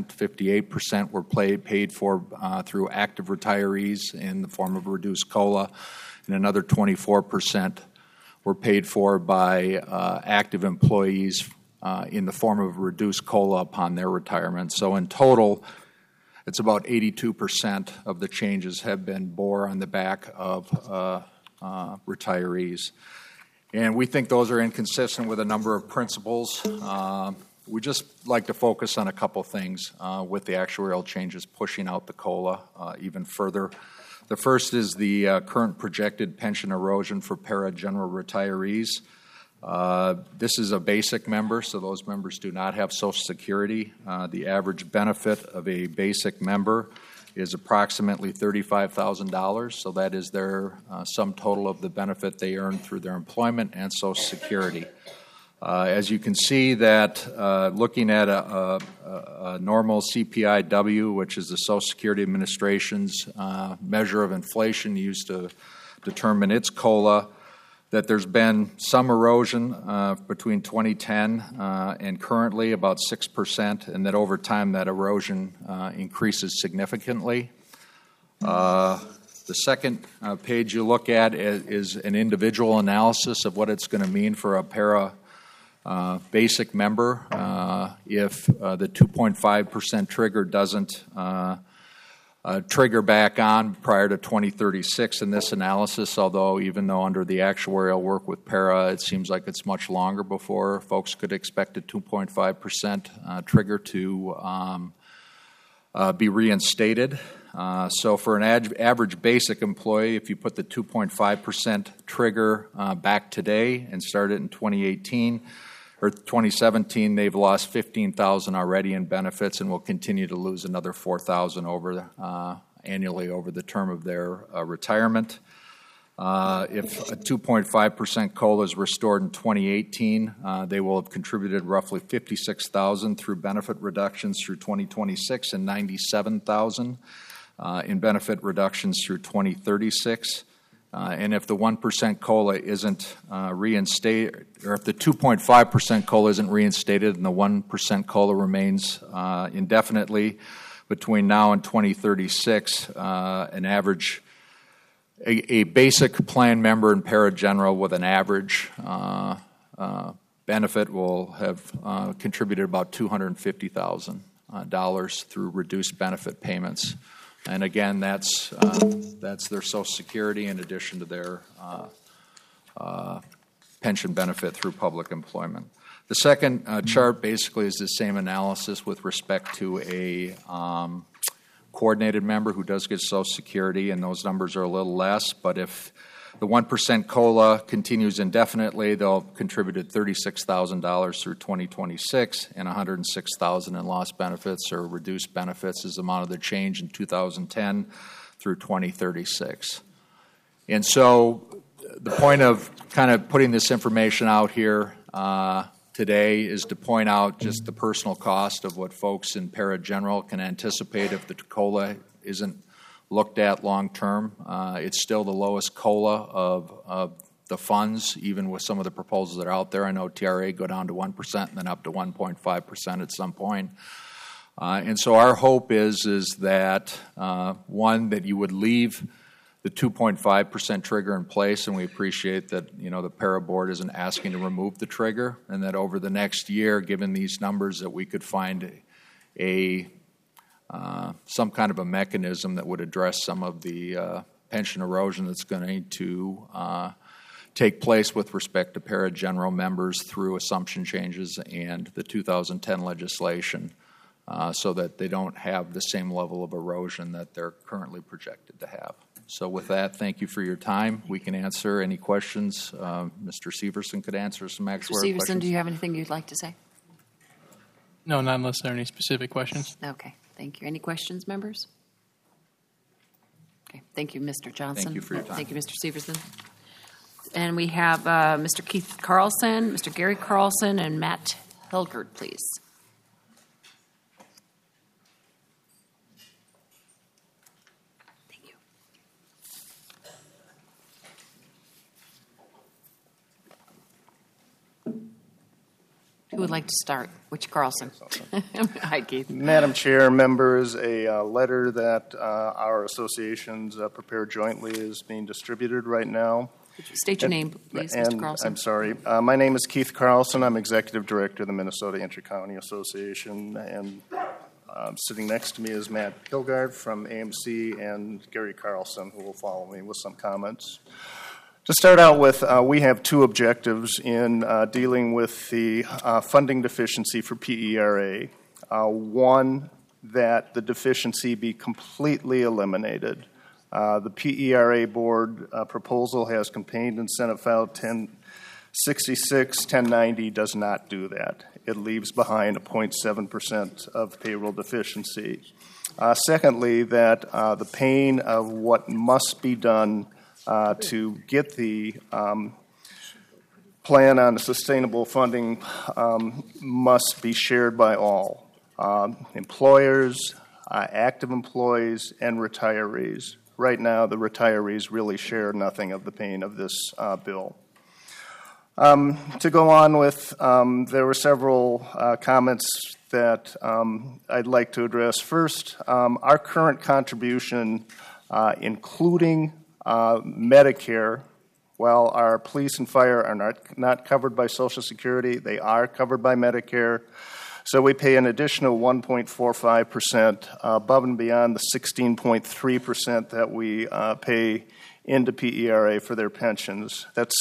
58% were paid for through active retirees in the form of reduced COLA, and another 24% were paid for by active employees in the form of reduced COLA upon their retirement. So in total, it's about 82% of the changes have been bore on the back of retirees. And we think those are inconsistent with a number of principles. We just like to focus on a couple things with the actuarial changes pushing out the COLA even further. The first is the current projected pension erosion for para general retirees. This is a basic member, so those members do not have Social Security. The average benefit of a basic member is approximately $35,000, so that is their sum total of the benefit they earn through their employment and Social Security. As you can see that looking at a normal CPIW, which is the Social Security Administration's measure of inflation used to determine its COLA, that there's been some erosion between 2010 and currently, about 6%, and that over time that erosion increases significantly. The second page you look at is an individual analysis of what it's going to mean for a para basic member if the 2.5% trigger doesn't trigger back on prior to 2036 in this analysis, although even though under the actuarial work with para, it seems like it's much longer before folks could expect a 2.5% trigger to be reinstated. So for an average basic employee, if you put the 2.5% trigger back today and start it in 2018, or 2017, they've lost 15,000 already in benefits and will continue to lose another 4,000 over annually over the term of their retirement. If a 2.5% COLA is restored in 2018, they will have contributed roughly 56,000 through benefit reductions through 2026 and 97,000 in benefit reductions through 2036. And if the 1% COLA isn't reinstated, or if the 2.5% COLA isn't reinstated and the 1% COLA remains indefinitely between now and 2036, an average, a basic plan member in para general with an average benefit will have contributed about $250,000 through reduced benefit payments. And again, that's their Social Security in addition to their pension benefit through public employment. The second chart basically is the same analysis with respect to a coordinated member who does get Social Security, and those numbers are a little less. But if the 1% COLA continues indefinitely, they'll have contributed $36,000 through 2026, and $106,000 in lost benefits or reduced benefits is the amount of the change in 2010 through 2036. And so the point of kind of putting this information out here today is to point out just the personal cost of what folks in Para General can anticipate if the COLA isn't looked at long term. It's still the lowest COLA of the funds, even with some of the proposals that are out there. I know TRA go down to 1% and then up to 1.5% at some point. And so our hope is that, one, that you would leave the 2.5% trigger in place, and we appreciate that, the Para Board isn't asking to remove the trigger, and that over the next year, given these numbers, that we could find some kind of a mechanism that would address some of the pension erosion that's going to take place with respect to Para General members through assumption changes and the 2010 legislation, so that they don't have the same level of erosion that they're currently projected to have. So with that, thank you for your time. We can answer any questions. Mr. Severson could answer some actuarial questions. Mr. Severson, do you have anything you'd like to say? No, not unless there are any specific questions. Okay, thank you. Any questions, members? Okay, thank you, Mr. Johnson. Thank you for your time. Thank you, Mr. Severson. And we have Mr. Keith Carlson, Mr. Gary Carlson, and Matt Hilgert, please. Thank you. Who would like to start? Which Carlson? Hi, Keith. Madam Chair, members, a letter that our associations prepared jointly is being distributed right now. State your name, please, Mr. Carlson. I'm sorry. My name is Keith Carlson. I'm Executive Director of the Minnesota Intercounty Association, and sitting next to me is Matt Hilgard from AMC and Gary Carlson, who will follow me with some comments. To start out with, we have two objectives in dealing with the funding deficiency for PERA. One, that the deficiency be completely eliminated. The PERA board proposal has contained in Senate File 1066. 1090 does not do that. It leaves behind a 0.7% of payroll deficiency. Secondly, that the pain of what must be done to get the plan on sustainable funding must be shared by all, employers, active employees, and retirees. Right now, the retirees really share nothing of the pain of this bill. To go on with, there were several comments that I'd like to address. First, our current contribution, including Medicare, while our police and fire are not covered by Social Security, they are covered by Medicare. So we pay an additional 1.45% above and beyond the 16.3% that we pay into PERA for their pensions. That's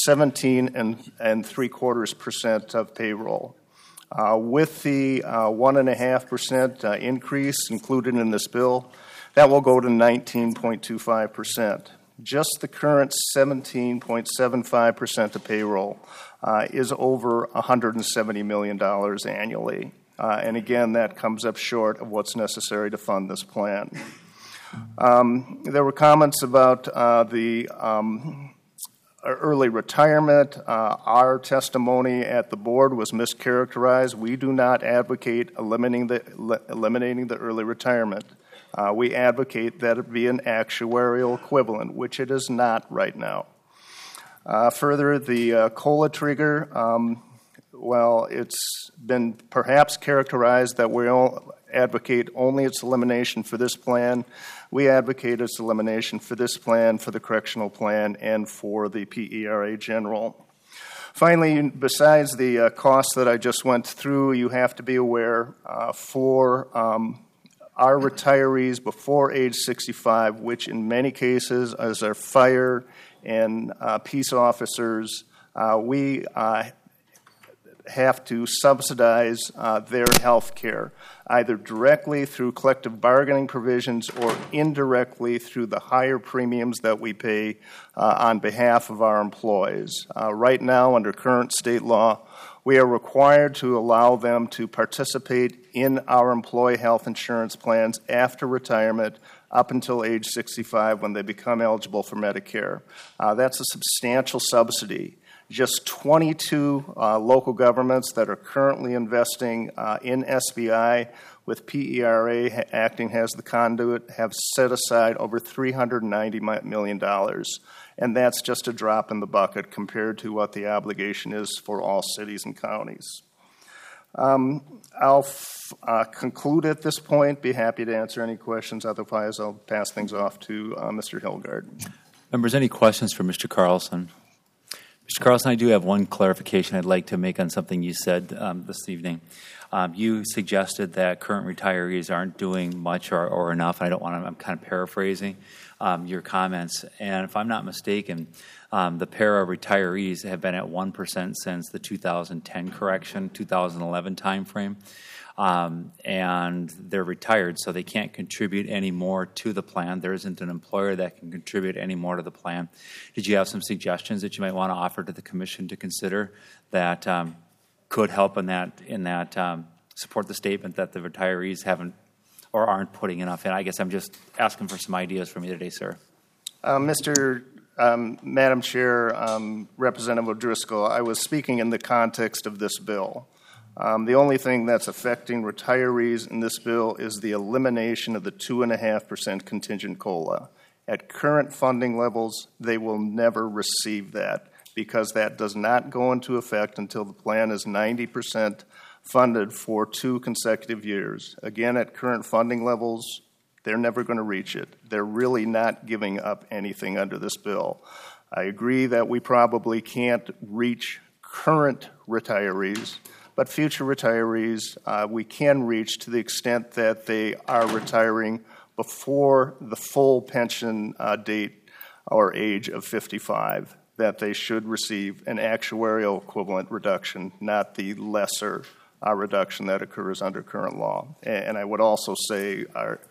17.75% of payroll. With the 1.5% increase included in this bill, that will go to 19.25%. Just the current 17.75% of payroll is over $170 million annually. And again, that comes up short of what's necessary to fund this plan. There were comments about the early retirement. Our testimony at the board was mischaracterized. We do not advocate eliminating the early retirement. We advocate that it be an actuarial equivalent, which it is not right now. Further, the COLA trigger, well, it's been perhaps characterized that we advocate only its elimination for this plan. We advocate its elimination for this plan, for the correctional plan, and for the PERA general. Finally, besides the costs that I just went through, you have to be aware for our retirees before age 65, which in many cases, as our fire and peace officers, we have to subsidize their health care, either directly through collective bargaining provisions or indirectly through the higher premiums that we pay on behalf of our employees. Right now, under current state law, we are required to allow them to participate in our employee health insurance plans after retirement up until age 65 when they become eligible for Medicare. That's a substantial subsidy. just 22 local governments that are currently investing in SBI, with PERA acting as the conduit, have set aside over $390 million. And that's just a drop in the bucket compared to what the obligation is for all cities and counties. I'll conclude at this point, be happy to answer any questions. Otherwise, I'll pass things off to Mr. Hilgard. Members, any questions for Mr. Carlson? Mr. Carlson, I do have one clarification I'd like to make on something you said this evening. You suggested that current retirees aren't doing much or enough. I don't want to, I'm kind of paraphrasing your comments. And if I'm not mistaken, the para retirees have been at 1% since the 2010 correction, 2011 timeframe. And they're retired, so they can't contribute any more to the plan. There isn't an employer that can contribute any more to the plan. Did you have some suggestions that you might want to offer to the commission to consider that could help in that support the statement that the retirees haven't or aren't putting enough in? I guess I'm just asking for some ideas from you today, sir. Madam Chair, Representative O'Driscoll, I was speaking in the context of this bill. The only thing that's affecting retirees in this bill is the elimination of the 2.5% contingent COLA. At current funding levels, they will never receive that because that does not go into effect until the plan is 90% funded for 2 consecutive years. Again, at current funding levels, they're never going to reach it. They're really not giving up anything under this bill. I agree that we probably can't reach current retirees, but future retirees we can reach to the extent that they are retiring before the full pension date or age of 55, that they should receive an actuarial equivalent reduction, not the lesser reduction that occurs under current law. And I would also say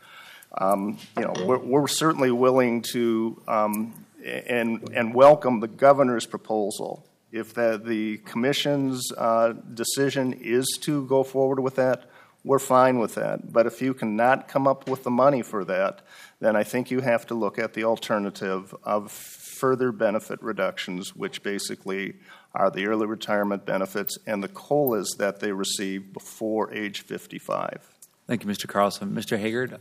we're certainly willing to and welcome the governor's proposal. If the commission's decision is to go forward with that, we're fine with that. But if you cannot come up with the money for that, then I think you have to look at the alternative of further benefit reductions, which basically are the early retirement benefits and the COLAs that they receive before age 55. Thank you, Mr. Carlson. Mr. Haggard?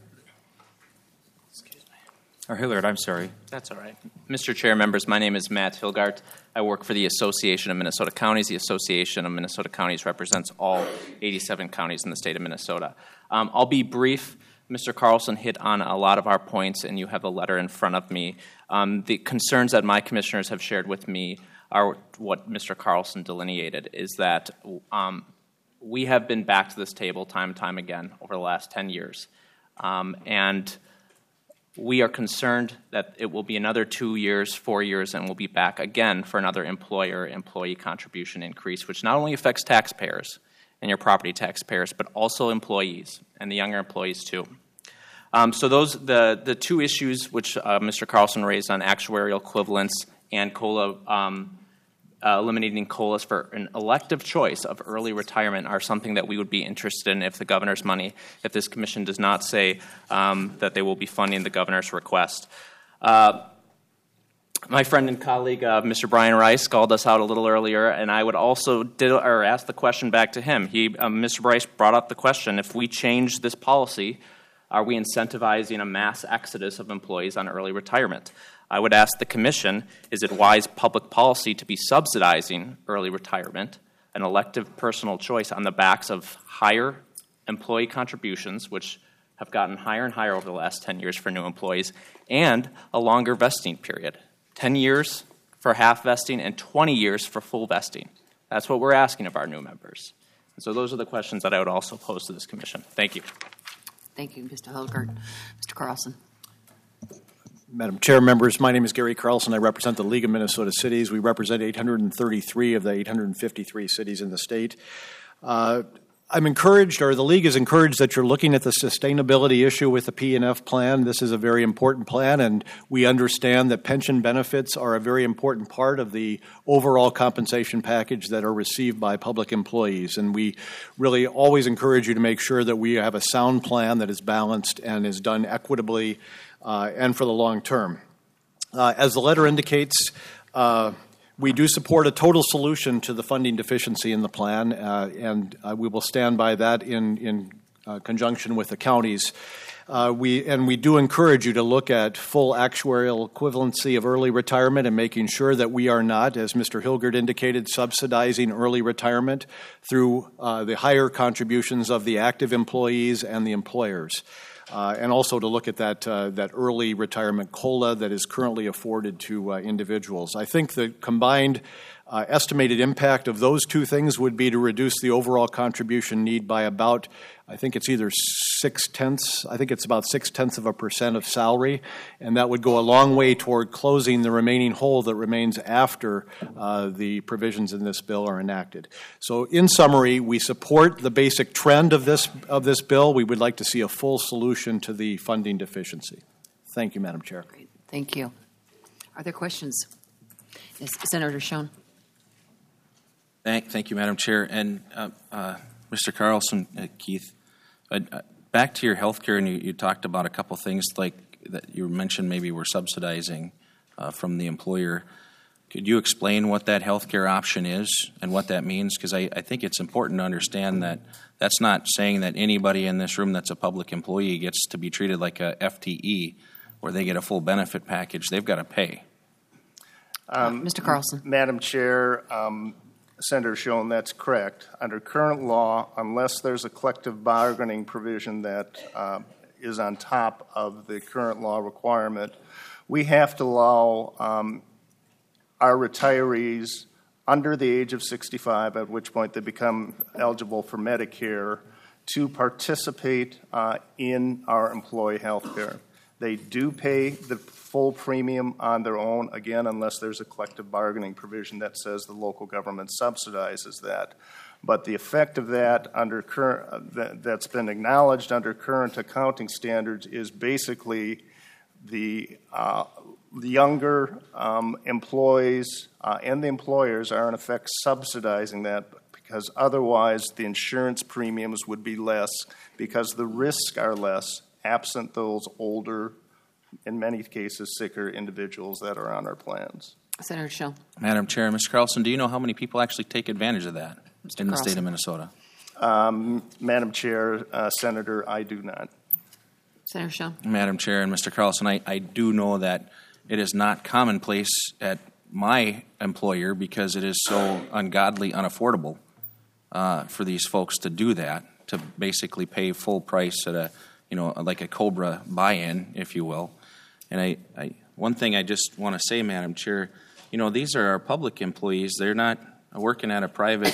Or Hilliard, I'm sorry. That's all right. Mr. Chair, members, my name is Matt Hilgart. I work for the Association of Minnesota Counties. The Association of Minnesota Counties represents all 87 counties in the state of Minnesota. I'll be brief. Mr. Carlson hit on a lot of our points, and you have a letter in front of me. The concerns that my commissioners have shared with me are what Mr. Carlson delineated, is that we have been back to this table time and time again over the last 10 years. And we are concerned that it will be another 2 years, 4 years, and we'll be back again for another employee contribution increase, which not only affects taxpayers and your property taxpayers, but also employees and the younger employees too. So those the 2 issues which Mr. Carlson raised on actuarial equivalence and COLA, eliminating COLAs for an elective choice of early retirement are something that we would be interested in if the governor's money, if this commission does not say that they will be funding the governor's request. My friend and colleague, Mr. Brian Rice, called us out a little earlier, and I would also ask the question back to him. Mr. Rice brought up the question, if we change this policy, are we incentivizing a mass exodus of employees on early retirement? I would ask the commission, is it wise public policy to be subsidizing early retirement, an elective personal choice on the backs of higher employee contributions, which have gotten higher and higher over the last 10 years for new employees, and a longer vesting period, 10 years for half vesting and 20 years for full vesting? That's what we're asking of our new members. And so those are the questions that I would also pose to this commission. Thank you. Thank you, Mr. Hilgert. Mr. Carlson. Madam Chair, members, my name is Gary Carlson. I represent the League of Minnesota Cities. We represent 833 of the 853 cities in the state. I'm encouraged, or the League is encouraged, that you're looking at the sustainability issue with the P&F plan. This is a very important plan, and we understand that pension benefits are a very important part of the overall compensation package that are received by public employees. And we really always encourage you to make sure that we have a sound plan that is balanced and is done equitably and for the long term. As the letter indicates, We do support a total solution to the funding deficiency in the plan, and we will stand by that in conjunction with the counties. We do encourage you to look at full actuarial equivalency of early retirement and making sure that we are not, as Mr. Hilgert indicated, subsidizing early retirement through the higher contributions of the active employees and the employers. And also to look at that early retirement COLA that is currently afforded to individuals. I think the combined estimated impact of those two things would be to reduce the overall contribution need by about, I think it's either 0.6, I think it's about 0.6% of salary, and that would go a long way toward closing the remaining hole that remains after the provisions in this bill are enacted. So in summary, we support the basic trend of this bill. We would like to see a full solution to the funding deficiency. Thank you, Madam Chair. Great. Thank you. Are there questions? Yes, Senator Schoen. Thank you, Madam Chair. And Mr. Carlson, Keith, back to your health care, and you talked about a couple things like that you mentioned maybe we're subsidizing from the employer. Could you explain what that health care option is and what that means? Because I think it's important to understand that that's not saying that anybody in this room that's a public employee gets to be treated like a FTE where they get a full benefit package. They've got to pay. Mr. Carlson. Madam Chair, Senator Schoen, that's correct. Under current law, unless there's a collective bargaining provision that is on top of the current law requirement, we have to allow our retirees under the age of 65, at which point they become eligible for Medicare, to participate in our employee health care. They do pay the full premium on their own, again, unless there's a collective bargaining provision that says the local government subsidizes that. But the effect of that under that's been acknowledged under current accounting standards is basically the younger employees and the employers are in effect subsidizing that, because otherwise the insurance premiums would be less because the risks are less absent those older, in many cases sicker individuals that are on our plans. Senator Schoen. Madam Chair, Mr. Carlson, do you know how many people actually take advantage of that in the state of Minnesota? Madam Chair, Senator, I do not. Senator Schoen. Madam Chair and Mr. Carlson, I do know that it is not commonplace at my employer because it is so ungodly unaffordable for these folks to do that, to basically pay full price at a, like a COBRA buy-in, if you will. And one thing I just want to say, Madam Chair, these are our public employees. They're not working at a private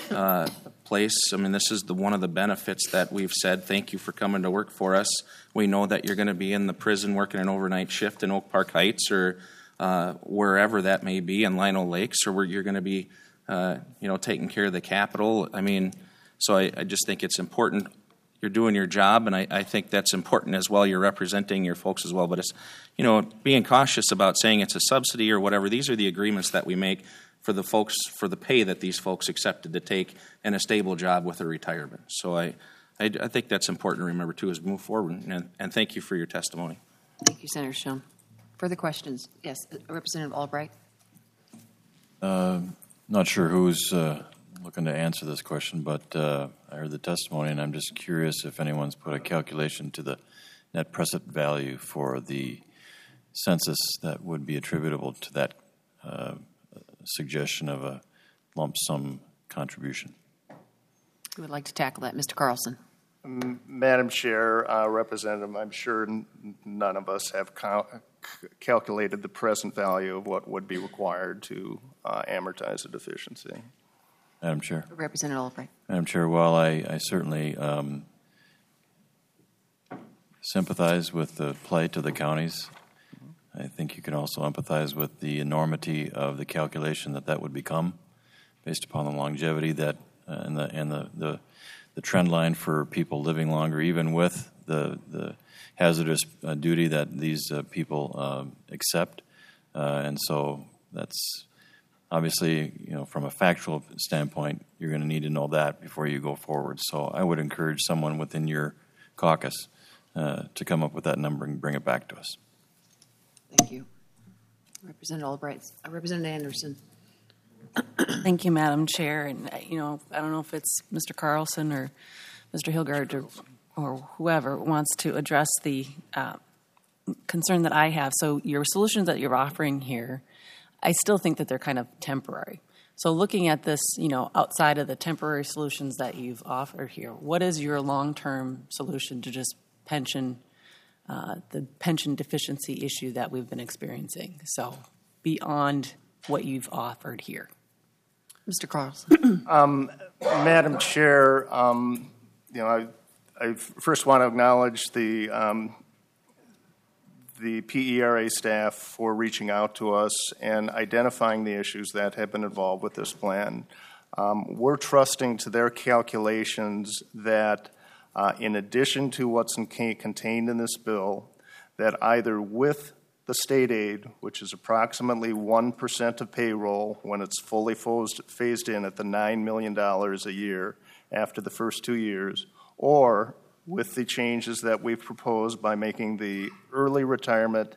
place. I mean, this is one of the benefits that we've said, thank you for coming to work for us. We know that you're going to be in the prison working an overnight shift in Oak Park Heights or wherever that may be in Lino Lakes, or where you're going to be, taking care of the Capitol. I mean, so I just think it's important. You're doing your job, and I think that's important as well. You're representing your folks as well. But it's, being cautious about saying it's a subsidy or whatever. These are the agreements that we make for the folks, for the pay that these folks accepted to take in a stable job with a retirement. So I think that's important to remember, too, as we move forward. And thank you for your testimony. Thank you, Senator Schoen. Further questions? Yes, Representative Albright. Not sure who's looking to answer this question, but I heard the testimony, and I'm just curious if anyone's put a calculation to the net present value for the census that would be attributable to that suggestion of a lump sum contribution. Who would like to tackle that? Mr. Carlson. Madam Chair, Representative, I'm sure none of us have calculated the present value of what would be required to amortize a deficiency. Madam Chair. Representative Albright. Madam Chair, while I certainly sympathize with the plight of the counties, I think you can also empathize with the enormity of the calculation that would become based upon the longevity that and the trend line for people living longer, even with the hazardous duty that these people accept. And so that's obviously, from a factual standpoint, you're going to need to know that before you go forward. So I would encourage someone within your caucus to come up with that number and bring it back to us. Thank you. Representative Albright. Representative Anderson. Thank you, Madam Chair. And, I don't know if it's Mr. Carlson or Mr. Hilgard or whoever wants to address the concern that I have. So your solutions that you're offering here, I still think that they're kind of temporary. So looking at this, outside of the temporary solutions that you've offered here, what is your long-term solution to just the pension deficiency issue that we've been experiencing? So beyond what you've offered here. Mr. Carlson. Madam Chair, I first want to acknowledge the PERA staff for reaching out to us and identifying the issues that have been involved with this plan. We're trusting to their calculations that in addition to what's contained in this bill, that either with the state aid, which is approximately 1% of payroll when it's fully phased in at the $9 million a year after the first 2 years, or with the changes that we've proposed by making the early retirement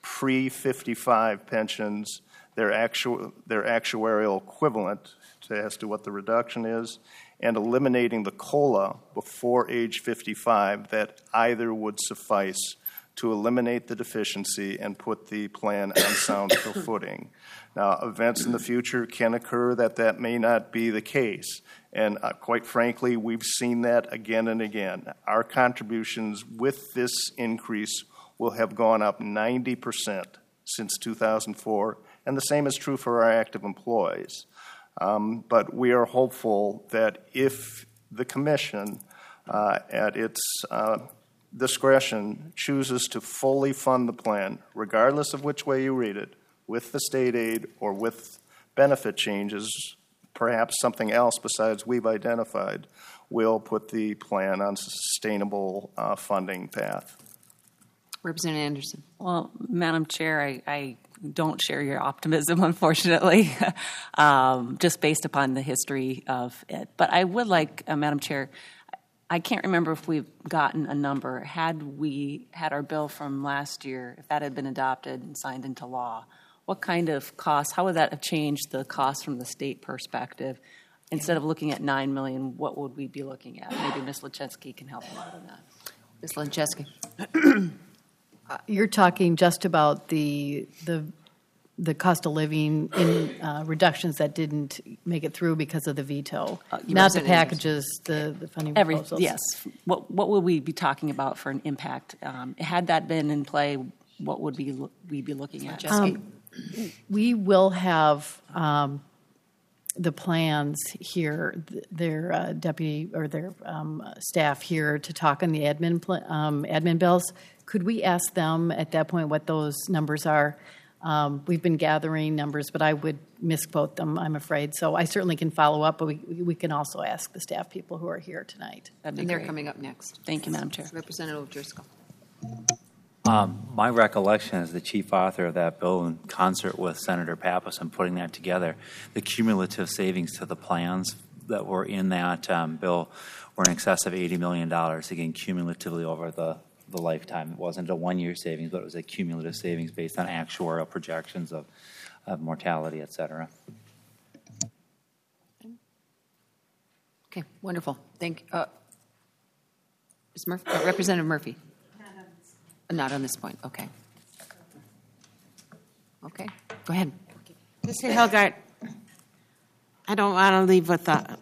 pre-55 pensions their actuarial equivalent as to what the reduction is, and eliminating the COLA before age 55, that either would suffice to eliminate the deficiency and put the plan on sound footing. Now, events in the future can occur that may not be the case. And quite frankly, we've seen that again and again. Our contributions with this increase will have gone up 90% since 2004, and the same is true for our active employees. But we are hopeful that if the Commission, at its discretion, chooses to fully fund the plan, regardless of which way you read it, with the state aid or with benefit changes, perhaps something else besides we've identified, will put the plan on a sustainable funding path. Representative Anderson. Well, Madam Chair, I don't share your optimism, unfortunately, just based upon the history of it. But I would like, Madam Chair, I can't remember if we've gotten a number. Had we had our bill from last year, if that had been adopted and signed into law, what kind of costs, how would that have changed the cost from the state perspective? Instead of looking at $9 million, what would we be looking at? Maybe Ms. Lachensky can help me out on that. Ms. Lachensky. You're talking just about the cost of living in reductions that didn't make it through because of the veto, not the packages, the funding proposals. Yes. What would we be talking about for an impact? Had that been in play, what would we be looking at? We will have the plans here, their deputy or their staff here to talk on the admin bills. Could we ask them at that point what those numbers are? We've been gathering numbers, but I would misquote them, I'm afraid. So I certainly can follow up, but we can also ask the staff people who are here tonight. And they're coming up next. Thank you, Madam Chair. Representative Driscoll. My recollection as the chief author of that bill, in concert with Senator Pappas and putting that together, the cumulative savings to the plans that were in that bill were in excess of $80 million, again, cumulatively over the lifetime. It wasn't a one-year savings, but it was a cumulative savings based on actuarial projections of mortality, et cetera. Okay, wonderful. Thank you. Ms. Murphy, Representative Murphy. Not on this point. Okay. Okay. Go ahead. Mr. Hilgard, I don't want to leave with a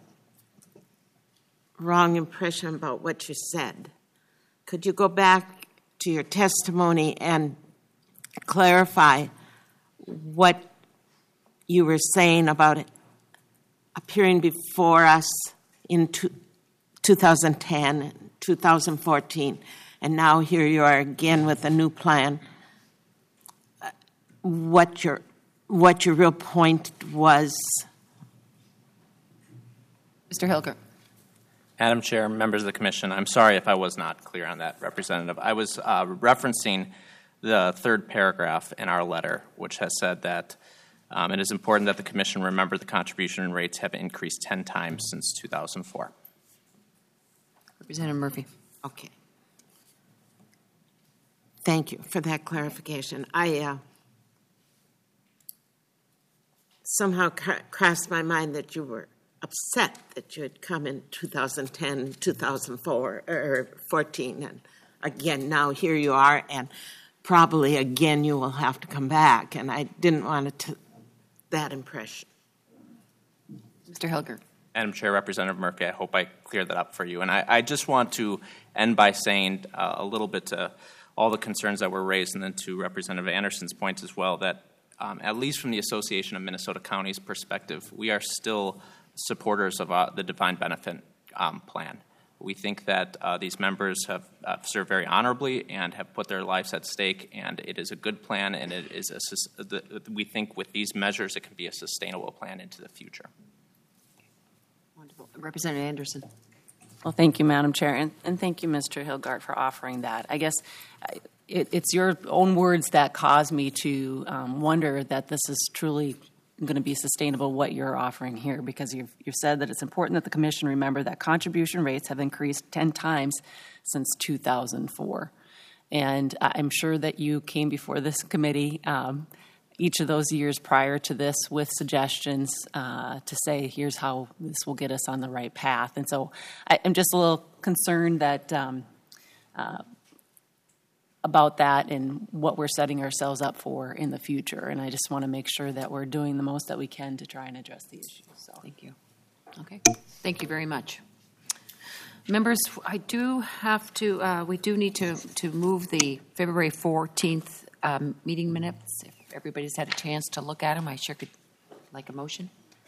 wrong impression about what you said. Could you go back to your testimony and clarify what you were saying about it appearing before us in 2010 and 2014, and now here you are again with a new plan? What your real point was? Mr. Hilgert. Madam Chair, members of the Commission, I'm sorry if I was not clear on that, Representative. I was referencing the third paragraph in our letter, which has said that it is important that the Commission remember the contribution rates have increased 10 times since 2004. Representative Murphy. Okay. Thank you for that clarification. somehow crossed my mind that you were upset that you had come in 2010, 2004, or 14, and again, now here you are, and probably again you will have to come back, and I didn't want it to that impression. Mr. Hilger. Madam Chair, Representative Murphy, I hope I cleared that up for you. And I just want to end by saying a little bit to all the concerns that were raised, and then to Representative Anderson's points as well, that at least from the Association of Minnesota Counties perspective, we are still supporters of the defined benefit plan. We think that these members have served very honorably and have put their lives at stake, and it is a good plan, and it is we think with these measures it can be a sustainable plan into the future. Wonderful. Representative Anderson. Well, thank you, Madam Chair, and thank you, Mr. Hilgard, for offering that. I guess it's your own words that caused me to wonder that this is truly going to be sustainable, what you're offering here, because you've said that it's important that the Commission remember that contribution rates have increased 10 times since 2004. And I'm sure that you came before this committee each of those years prior to this with suggestions to say, here's how this will get us on the right path. And so I'm just a little concerned that about that and what we're setting ourselves up for in the future. And I just want to make sure that we're doing the most that we can to try and address the issue. So thank you. Okay. Thank you very much. Members, I do have to, we do need to move the February 14th meeting minutes. If everybody's had a chance to look at them, I sure could like a motion.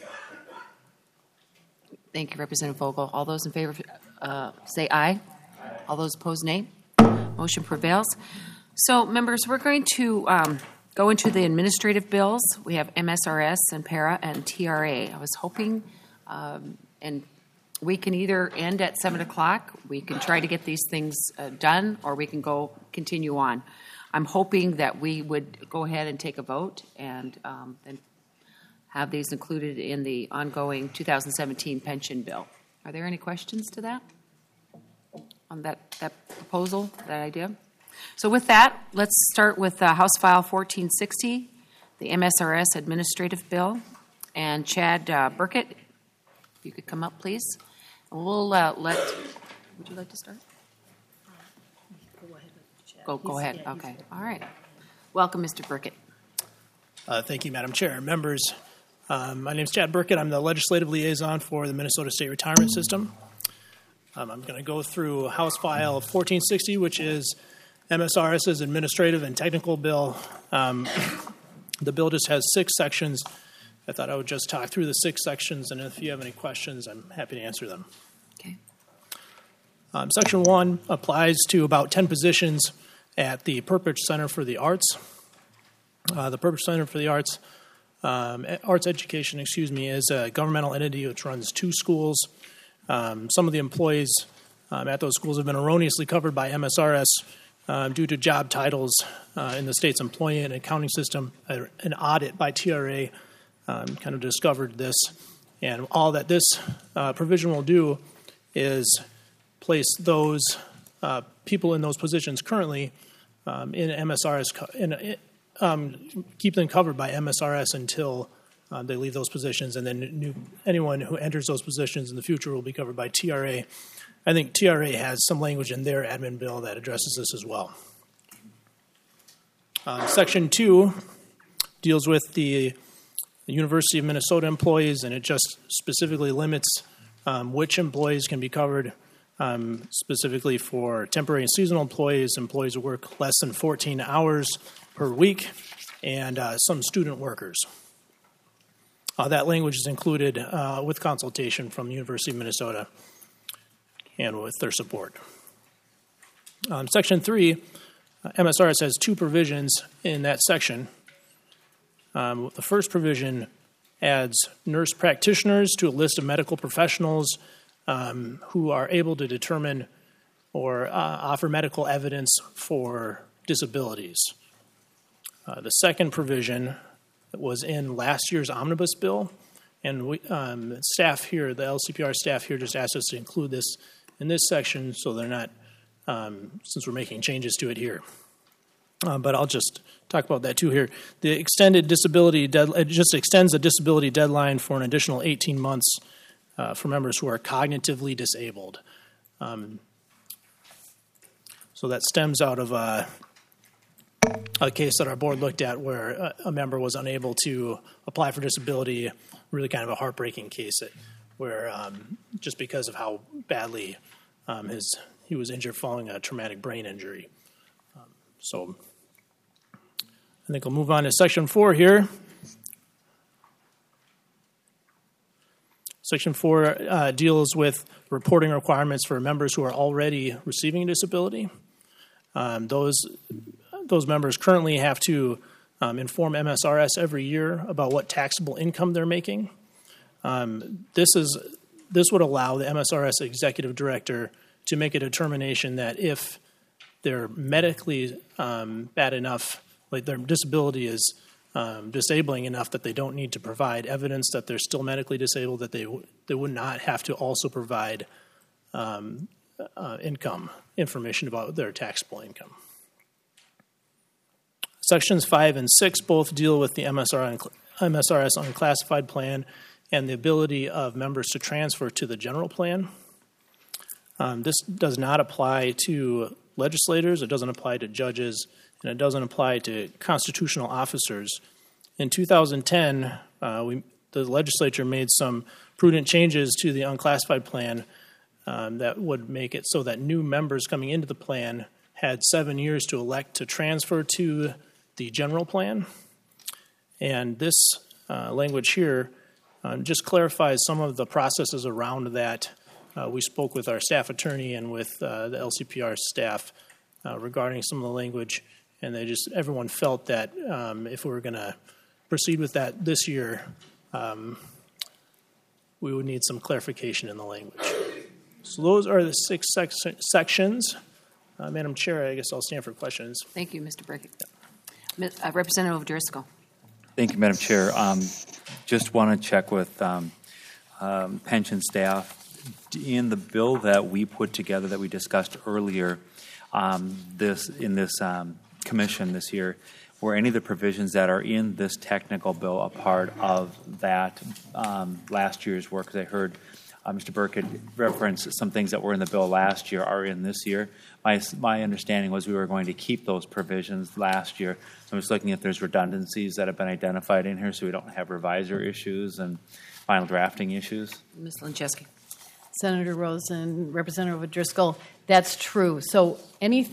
Thank you, Representative Vogel. All those in favor say aye. All those opposed, nay. Motion prevails. So, members, we're going to go into the administrative bills. We have MSRS and PARA and TRA. I was hoping, and we can either end at 7 o'clock. We can try to get these things done, or we can continue on. I'm hoping that we would go ahead and take a vote and then have these included in the ongoing 2017 pension bill. Are there any questions to that? On that proposal, that idea? So with that, let's start with House File 1460, the MSRS administrative bill. And Chad Burkett, if you could come up, please. And we'll would you like to start? Go ahead. Okay. All right. Welcome, Mr. Burkett. Thank you, Madam Chair. Members, my name is Chad Burkett. I'm the legislative liaison for the Minnesota State Retirement System. I'm going to go through House File 1460, which is MSRS's administrative and technical bill. The bill just has 6 sections. I thought I would just talk through the 6 sections, and if you have any questions, I'm happy to answer them. Okay. Section 1 applies to about 10 positions at the Perpich Center for the Arts. The Perpich Center for the Arts, Arts Education, is a governmental entity which runs 2 schools. Some of the employees at those schools have been erroneously covered by MSRS due to job titles in the state's employment and accounting system. An audit by TRA kind of discovered this, and all that this provision will do is place those people in those positions currently in MSRS, keep them covered by MSRS until they leave those positions, and then anyone who enters those positions in the future will be covered by TRA. I think TRA has some language in their admin bill that addresses this as well. Section 2 deals with the University of Minnesota employees, and it just specifically limits which employees can be covered, specifically for temporary and seasonal employees who work less than 14 hours per week, and some student workers. That language is included with consultation from the University of Minnesota and with their support. Section 3, MSRS has 2 provisions in that section. The first provision adds nurse practitioners to a list of medical professionals who are able to determine or offer medical evidence for disabilities. The second provision was in last year's omnibus bill, and staff here, the LCPR staff here, just asked us to include this in this section, so they're not, since we're making changes to it here. but I'll just talk about that too here. The extended disability it just extends the disability deadline for an additional 18 months for members who are cognitively disabled. So that stems out of a case that our board looked at where a member was unable to apply for disability, really kind of a heartbreaking case where just because of how badly he was injured following a traumatic brain injury. So I think we'll move on to Section 4 here. Section 4 deals with reporting requirements for members who are already receiving a disability. Those members currently have to inform MSRS every year about what taxable income they're making. This would allow the MSRS executive director to make a determination that if they're medically bad enough, like their disability is disabling enough that they don't need to provide evidence that they're still medically disabled, that they would not have to also provide income information about their taxable income. Sections 5 and 6 both deal with the MSRS unclassified plan and the ability of members to transfer to the general plan. This does not apply to legislators, it doesn't apply to judges, and it doesn't apply to constitutional officers. In 2010, the legislature made some prudent changes to the unclassified plan that would make it so that new members coming into the plan had 7 years to elect to transfer to the general plan. And this language here just clarifies some of the processes around that. We spoke with our staff attorney and with the LCPR staff regarding some of the language, and everyone felt that if we were going to proceed with that this year, we would need some clarification in the language. So those are the 6 sections. Madam Chair, I guess I'll stand for questions. Thank you, Mr. Burkett. Representative Driscoll. Thank you, Madam Chair. Just want to check with pension staff. In the bill that we put together that we discussed earlier, in this commission this year, were any of the provisions that are in this technical bill a part of that last year's work? Because I heard Mr. Burkett reference some things that were in the bill last year are in this year. My understanding was we were going to keep those provisions last year. So I'm just looking if there's redundancies that have been identified in here so we don't have revisor issues and final drafting issues. Ms. Lincheski. Senator Rosen, Representative Driscoll, that's true. So any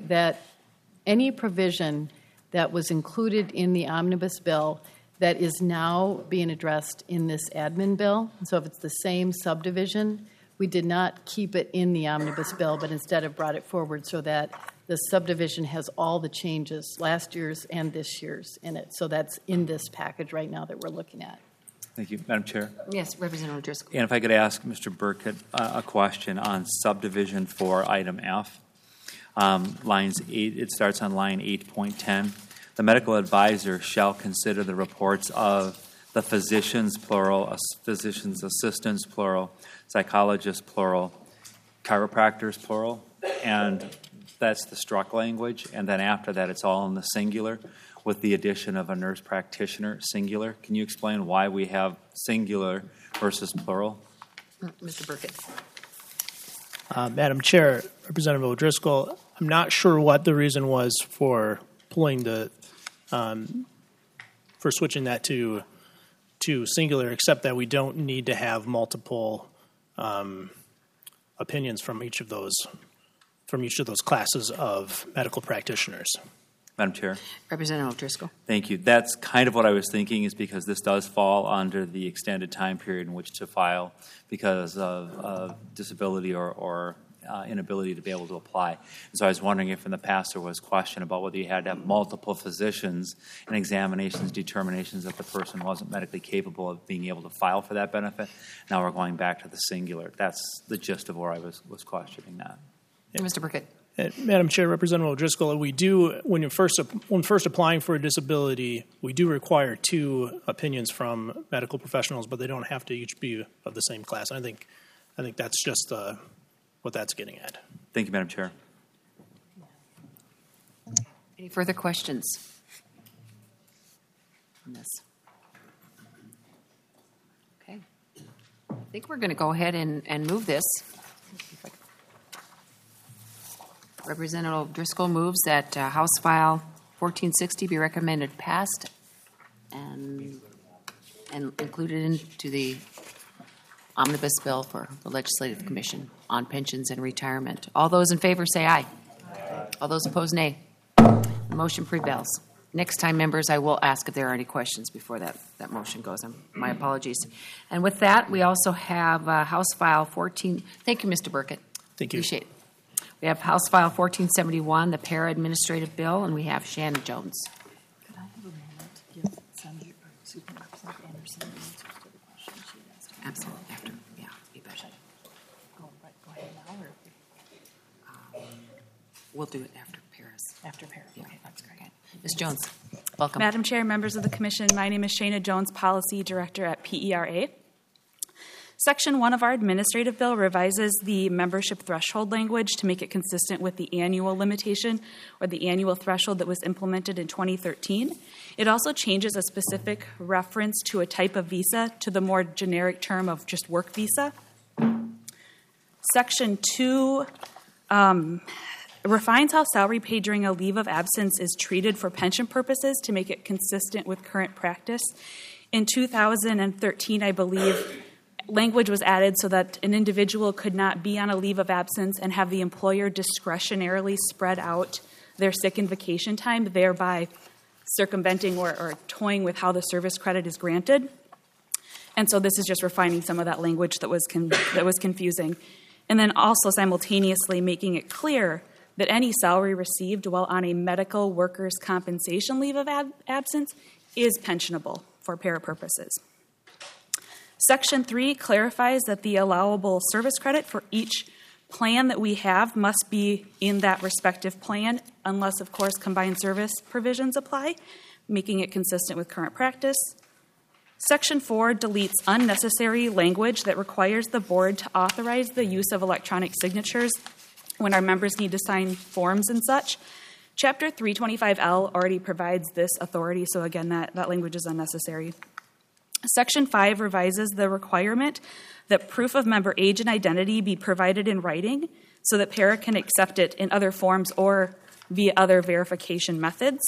provision that was included in the omnibus bill that is now being addressed in this admin bill, so if it's the same subdivision, we did not keep it in the omnibus bill, but instead have brought it forward so that the subdivision has all the changes, last year's and this year's, in it. So that's in this package right now that we're looking at. Thank you, Madam Chair. Yes, Representative Driscoll. And if I could ask Mr. Burkett a question on subdivision for item F. Lines 8, it starts on line 8.10. The medical advisor shall consider the reports of the physicians, plural, physicians' assistants, plural, psychologists, plural, chiropractors, plural, and that's the struck language. And then after that, it's all in the singular, with the addition of a nurse practitioner, singular. Can you explain why we have singular versus plural? Mr. Burkett. Madam Chair, Representative O'Driscoll, I'm not sure what the reason was for pulling for switching that to singular, except that we don't need to have multiple opinions from each of those classes of medical practitioners. Madam Chair. Representative Driscoll. Thank you. That's kind of what I was thinking, is because this does fall under the extended time period in which to file because of disability or inability to be able to apply. And so I was wondering if in the past there was question about whether you had to have multiple physicians and examinations, determinations that the person wasn't medically capable of being able to file for that benefit. Now we're going back to the singular. That's the gist of where I was questioning that. Yeah. Mr. Burkett. Madam Chair, Representative O'Driscoll, we do, when first applying for a disability, we do require 2 opinions from medical professionals, but they don't have to each be of the same class. I think that's just what that's getting at. Thank you, Madam Chair. Any further questions on this? Okay. I think we're going to go ahead and move this. Representative Driscoll moves that House File 1460 be recommended passed and included into the omnibus bill for the Legislative Commission on pensions and retirement. All those in favor say aye. All those opposed, nay. The motion prevails. Next time, members, I will ask if there are any questions before that motion goes. My apologies. And with that, we also have House File 14. Thank you, Mr. Burkett. Thank you. Appreciate it. We have House File 1471, the para-administrative bill, and we have Shannon Jones. Could I have a moment to give Senator Representative Anderson answers to the questions she asked? Absolutely. After, yeah, be better. Go ahead now, or We'll do it after Paris. after Paris? Yeah. Okay, that's great. Ms. Jones, welcome. Madam Chair, members of the Commission, my name is Shana Jones, Policy Director at PERA. Section 1 of our administrative bill revises the membership threshold language to make it consistent with the annual limitation or the annual threshold that was implemented in 2013. It also changes a specific reference to a type of visa to the more generic term of just work visa. Section 2 refines how salary paid during a leave of absence is treated for pension purposes to make it consistent with current practice. In 2013, I believe, language was added so that an individual could not be on a leave of absence and have the employer discretionarily spread out their sick and vacation time, thereby circumventing or toying with how the service credit is granted. And so this is just refining some of that language that was confusing. And then also simultaneously making it clear that any salary received while on a medical workers' compensation leave of absence is pensionable for para purposes. Section 3 clarifies that the allowable service credit for each plan that we have must be in that respective plan, unless, of course, combined service provisions apply, making it consistent with current practice. Section 4 deletes unnecessary language that requires the board to authorize the use of electronic signatures when our members need to sign forms and such. Chapter 325L already provides this authority, so again, that language is unnecessary. Section 5 revises the requirement that proof of member age and identity be provided in writing so that para can accept it in other forms or via other verification methods.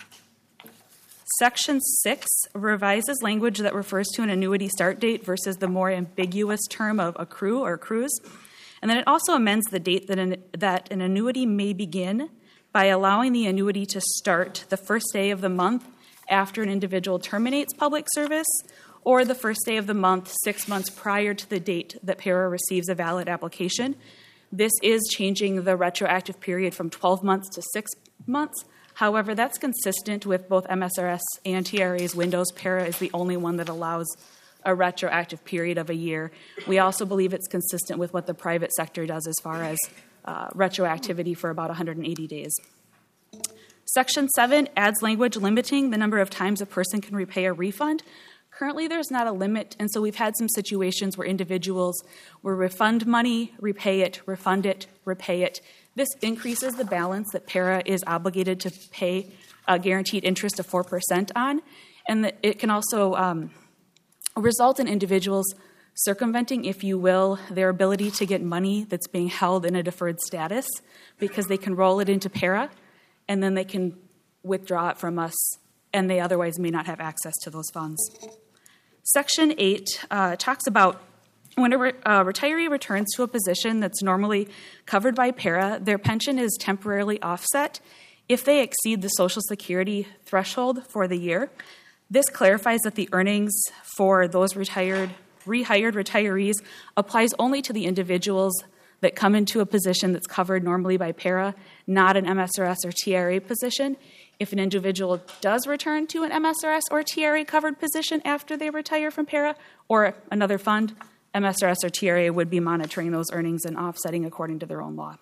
Section 6 revises language that refers to an annuity start date versus the more ambiguous term of accrue or accrues. And then it also amends the date that an annuity may begin by allowing the annuity to start the first day of the month after an individual terminates public service, or the first day of the month 6 months prior to the date that para receives a valid application. This is changing the retroactive period from 12 months to 6 months. However, that's consistent with both MSRS and TRA's windows. Para is the only one that allows a retroactive period of a year. We also believe it's consistent with what the private sector does as far as retroactivity for about 180 days. Section 7 adds language limiting the number of times a person can repay a refund. Currently, there's not a limit, and so we've had some situations where individuals will refund money, repay it, refund it, repay it. This increases the balance that para is obligated to pay a guaranteed interest of 4% on, and it can also result in individuals circumventing, if you will, their ability to get money that's being held in a deferred status because they can roll it into para, and then they can withdraw it from us, and they otherwise may not have access to those funds. Section 8 talks about when a retiree returns to a position that's normally covered by para, their pension is temporarily offset if they exceed the Social Security threshold for the year. This clarifies that the earnings for those rehired retirees applies only to the individuals that come into a position that's covered normally by para, not an MSRS or TRA position. If an individual does return to an MSRS or TRA covered position after they retire from para or another fund, MSRS or TRA would be monitoring those earnings and offsetting according to their own law.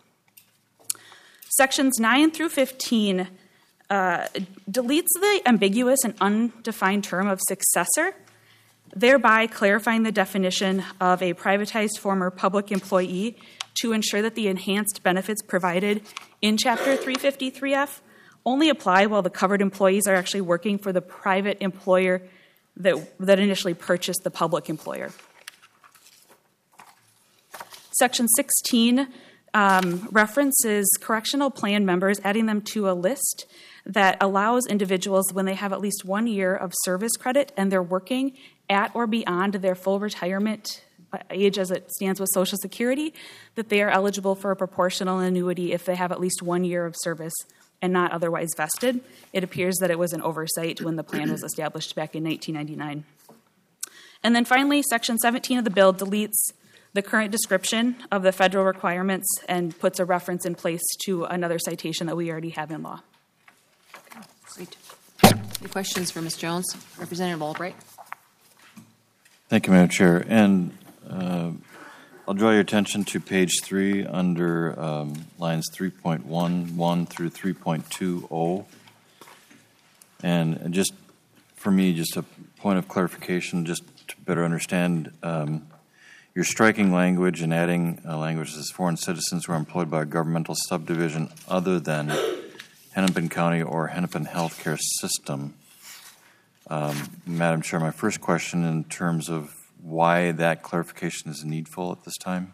Sections 9 through 15 deletes the ambiguous and undefined term of successor, thereby clarifying the definition of a privatized former public employee to ensure that the enhanced benefits provided in Chapter 353F only apply while the covered employees are actually working for the private employer that initially purchased the public employer. Section 16 references correctional plan members, adding them to a list that allows individuals, when they have at least 1 year of service credit and they're working at or beyond their full retirement age as it stands with Social Security, that they are eligible for a proportional annuity if they have at least 1 year of service and not otherwise vested. It appears that it was an oversight when the plan was established back in 1999. And then finally, Section 17 of the bill deletes the current description of the federal requirements and puts a reference in place to another citation that we already have in law. Great. Any questions for Ms. Jones? Representative Albright. Thank you, Madam Chair. And I'll draw your attention to page 3 under lines 3.11 through 3.20. And just for me, just a point of clarification, just to better understand, you're striking language and adding language as foreign citizens who are employed by a governmental subdivision other than Hennepin County or Hennepin Healthcare System. Madam Chair, my first question in terms of why that clarification is needful at this time?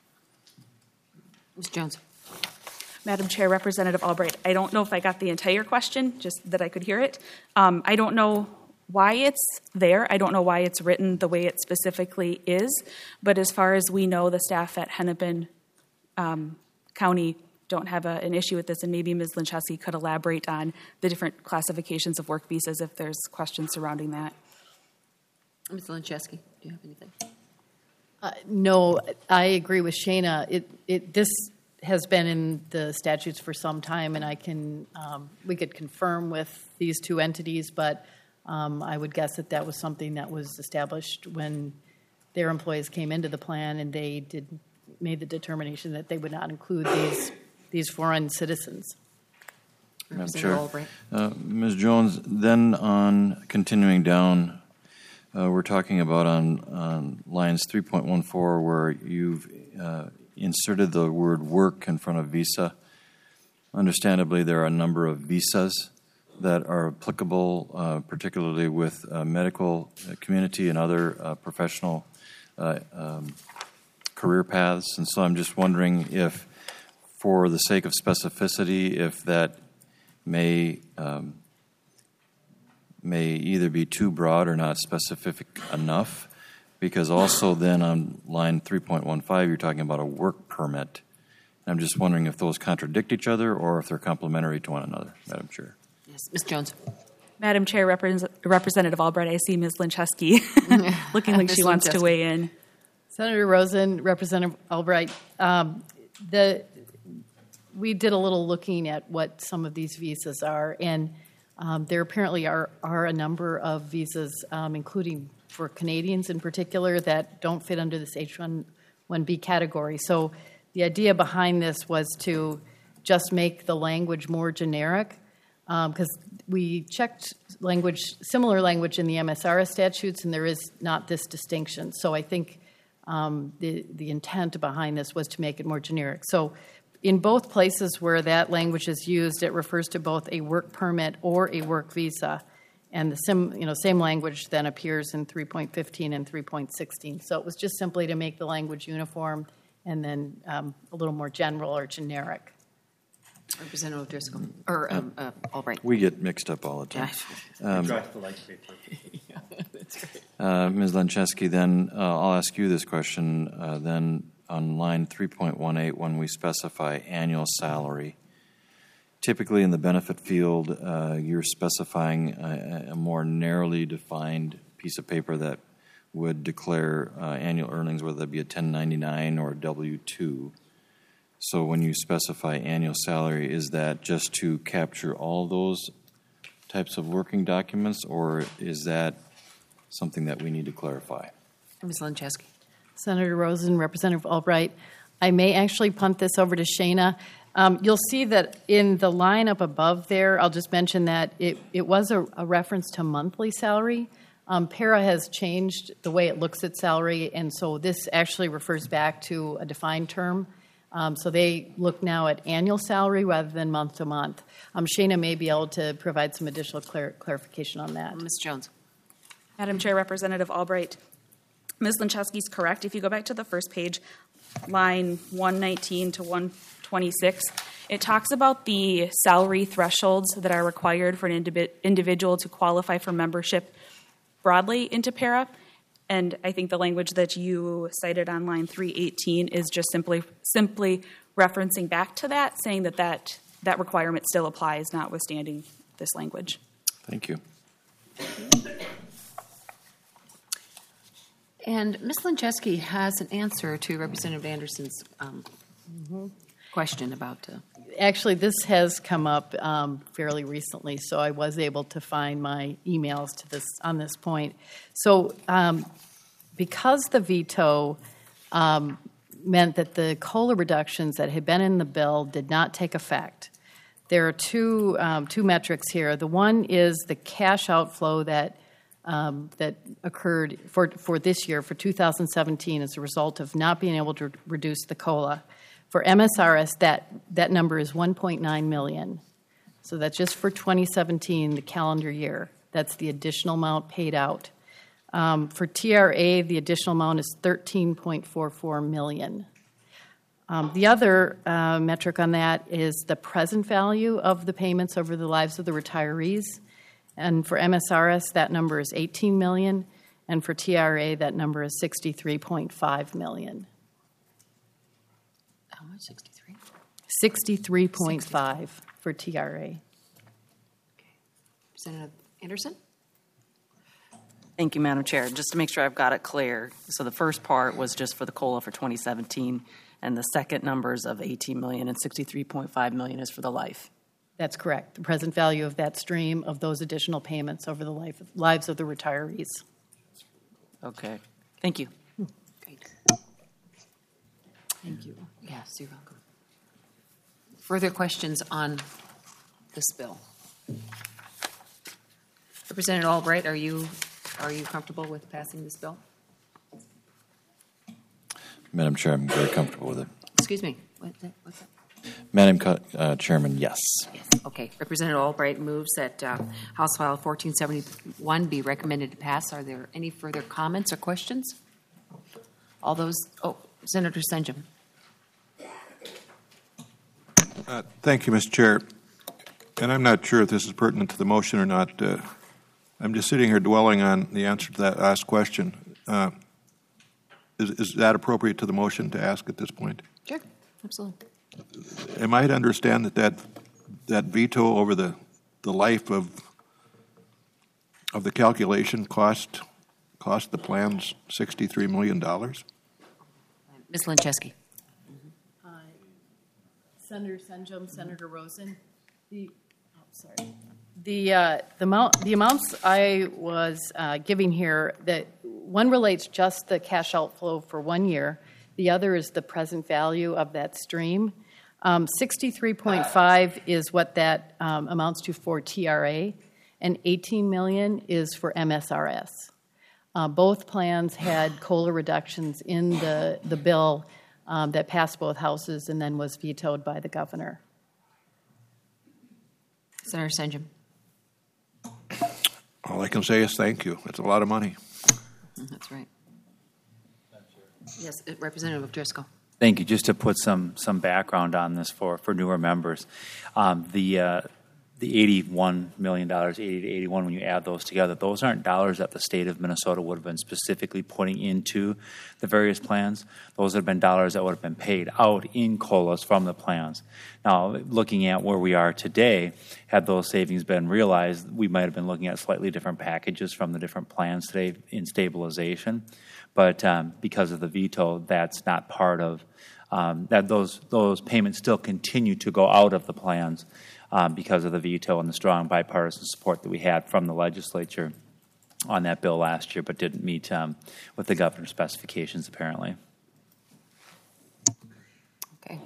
Ms. Jones. Madam Chair, Representative Albright, I don't know if I got the entire question, just that I could hear it. I don't know why it's there. I don't know why it's written the way it specifically is. But as far as we know, the staff at Hennepin County don't have an issue with this, and maybe Ms. Lincheski could elaborate on the different classifications of work visas if there's questions surrounding that. Ms. Lincheski, do you have anything? No, I agree with Shana. This has been in the statutes for some time, and I can we could confirm with these two entities, but I would guess that was something that was established when their employees came into the plan, and they made the determination that they would not include these foreign citizens. Madam Chair. Ms. Jones, then on continuing down, we're talking about on lines 3.14 where you've inserted the word work in front of visa. Understandably, there are a number of visas that are applicable, particularly with medical community and other professional career paths. And so I'm just wondering if, for the sake of specificity, if that may either be too broad or not specific enough, because also then on line 3.15 you're talking about a work permit. And I'm just wondering if those contradict each other or if they're complementary to one another, Madam Chair. Yes, Ms. Jones. Madam Chair, Representative Albright, I see Ms. Lincheski looking like she wants to weigh in. Senator Rosen, Representative Albright, we did a little looking at what some of these visas are, and there apparently are a number of visas, including for Canadians in particular, that don't fit under this H-1B category. So the idea behind this was to just make the language more generic, because we checked similar language in the MSRS statutes, and there is not this distinction. So I think the intent behind this was to make it more generic. So in both places where that language is used, it refers to both a work permit or a work visa. And the same language then appears in 3.15 and 3.16. So it was just simply to make the language uniform and then a little more general or generic. Representative Driscoll, or Albright. We get mixed up all the time. Draft the light paper. Yeah, that's right. Ms. Lincheski, then I'll ask you this question. Then on line 3.18, when we specify annual salary, typically in the benefit field, you're specifying a more narrowly defined piece of paper that would declare annual earnings, whether that be a 1099 or a W-2. So when you specify annual salary, is that just to capture all those types of working documents, or is that something that we need to clarify? Ms. Lincheski. Senator Rosen, Representative Albright, I may actually punt this over to Shana. You'll see that in the line up above there, I'll just mention that it was a reference to monthly salary. PARA has changed the way it looks at salary, and so this actually refers back to a defined term. So they look now at annual salary rather than month to month. Shana may be able to provide some additional clarification on that. Ms. Jones. Madam Chair, Representative Albright, Ms. Linchewski's correct. If you go back to the first page, line 119 to 126, it talks about the salary thresholds that are required for an individual to qualify for membership broadly into PARA. And I think the language that you cited on line 318 is just simply referencing back to that, saying that requirement still applies, notwithstanding this language. Thank you. And Ms. Linchewski has an answer to Representative Anderson's question about. Actually, this has come up fairly recently, so I was able to find my emails to this on this point. So, because the veto meant that the COLA reductions that had been in the bill did not take effect, there are two metrics here. The one is the cash outflow that occurred for this year, for 2017, as a result of not being able to reduce the COLA. For MSRS, that number is $1.9 million. So that's just for 2017, the calendar year. That's the additional amount paid out. For TRA, the additional amount is $13.44 million. The other metric on that is the present value of the payments over the lives of the retirees. And for MSRS, that number is $18 million. And for TRA, that number is $63.5 million. How much, 63? 63.5 for TRA. Representative Anderson? Thank you, Madam Chair. Just to make sure I've got it clear, so the first part was just for the COLA for 2017, and the second numbers of $18 million and $63.5 million is for the life. That's correct. The present value of that stream of those additional payments over the lives of the retirees. Okay. Thank you. Great. Thank you. Yes, you're welcome. Further questions on this bill? Representative Albright, are you comfortable with passing this bill? Madam Chair, I'm very comfortable with it. Excuse me. What's that? Madam Chairman, yes. Yes. Okay. Representative Albright moves that House File 1471 be recommended to pass. Are there any further comments or questions? All those. Oh, Senator Senjum. Thank you, Mr. Chair. And I'm not sure if this is pertinent to the motion or not. I'm just sitting here dwelling on the answer to that last question. Is that appropriate to the motion to ask at this point? Sure, absolutely. Am I to understand that veto over the life of the calculation cost the plans $63 million? Ms. Linchewski. Senator Senjum, Senator Rosen. The amounts I was giving here, that one relates just the cash outflow for 1 year. The other is the present value of that stream. 63.5 is what that amounts to for TRA, and 18 million is for MSRS. Both plans had COLA reductions in the bill that passed both houses and then was vetoed by the governor. Senator Senjum. All I can say is thank you. That's a lot of money. That's right. Yes, Representative Driscoll. Thank you. Just to put some background on this for newer members, the $81 million, 80 to 81, when you add those together, those aren't dollars that the state of Minnesota would have been specifically putting into the various plans. Those have been dollars that would have been paid out in COLAs from the plans. Now, looking at where we are today, had those savings been realized, we might have been looking at slightly different packages from the different plans today in stabilization. But because of the veto, that's not part of that. Those payments still continue to go out of the plans because of the veto and the strong bipartisan support that we had from the legislature on that bill last year, but didn't meet with the governor's specifications apparently. Okay.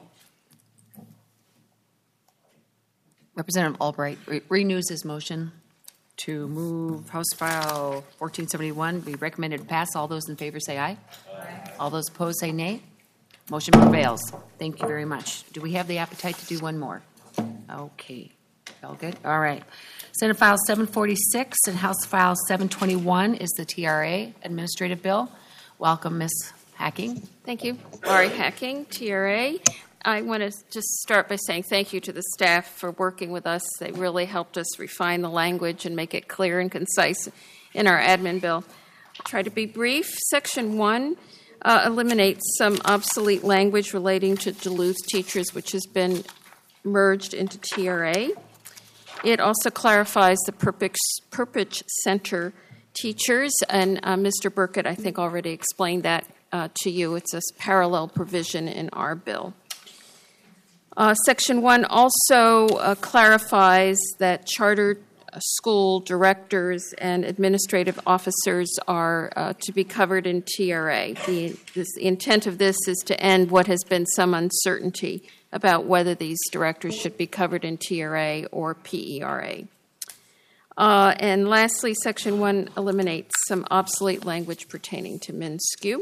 Representative Albright renews his motion to move House File 1471 be recommended to pass. All those in favor say aye. Aye. All those opposed say nay. Motion prevails. Thank you very much. Do we have the appetite to do one more? Okay. All good? All right. Senate File 746 and House File 721 is the TRA administrative bill. Welcome, Ms. Hacking. Thank you. Laurie Hacking, TRA. I want to just start by saying thank you to the staff for working with us. They really helped us refine the language and make it clear and concise in our admin bill. I'll try to be brief. Section 1 eliminates some obsolete language relating to Duluth teachers, which has been merged into TRA. It also clarifies the Perpich Center teachers, and Mr. Burkett, I think, already explained that to you. It's a parallel provision in our bill. Section 1 also clarifies that charter school directors and administrative officers are to be covered in TRA. The intent of this is to end what has been some uncertainty about whether these directors should be covered in TRA or PERA. And lastly, Section 1 eliminates some obsolete language pertaining to MnSCU.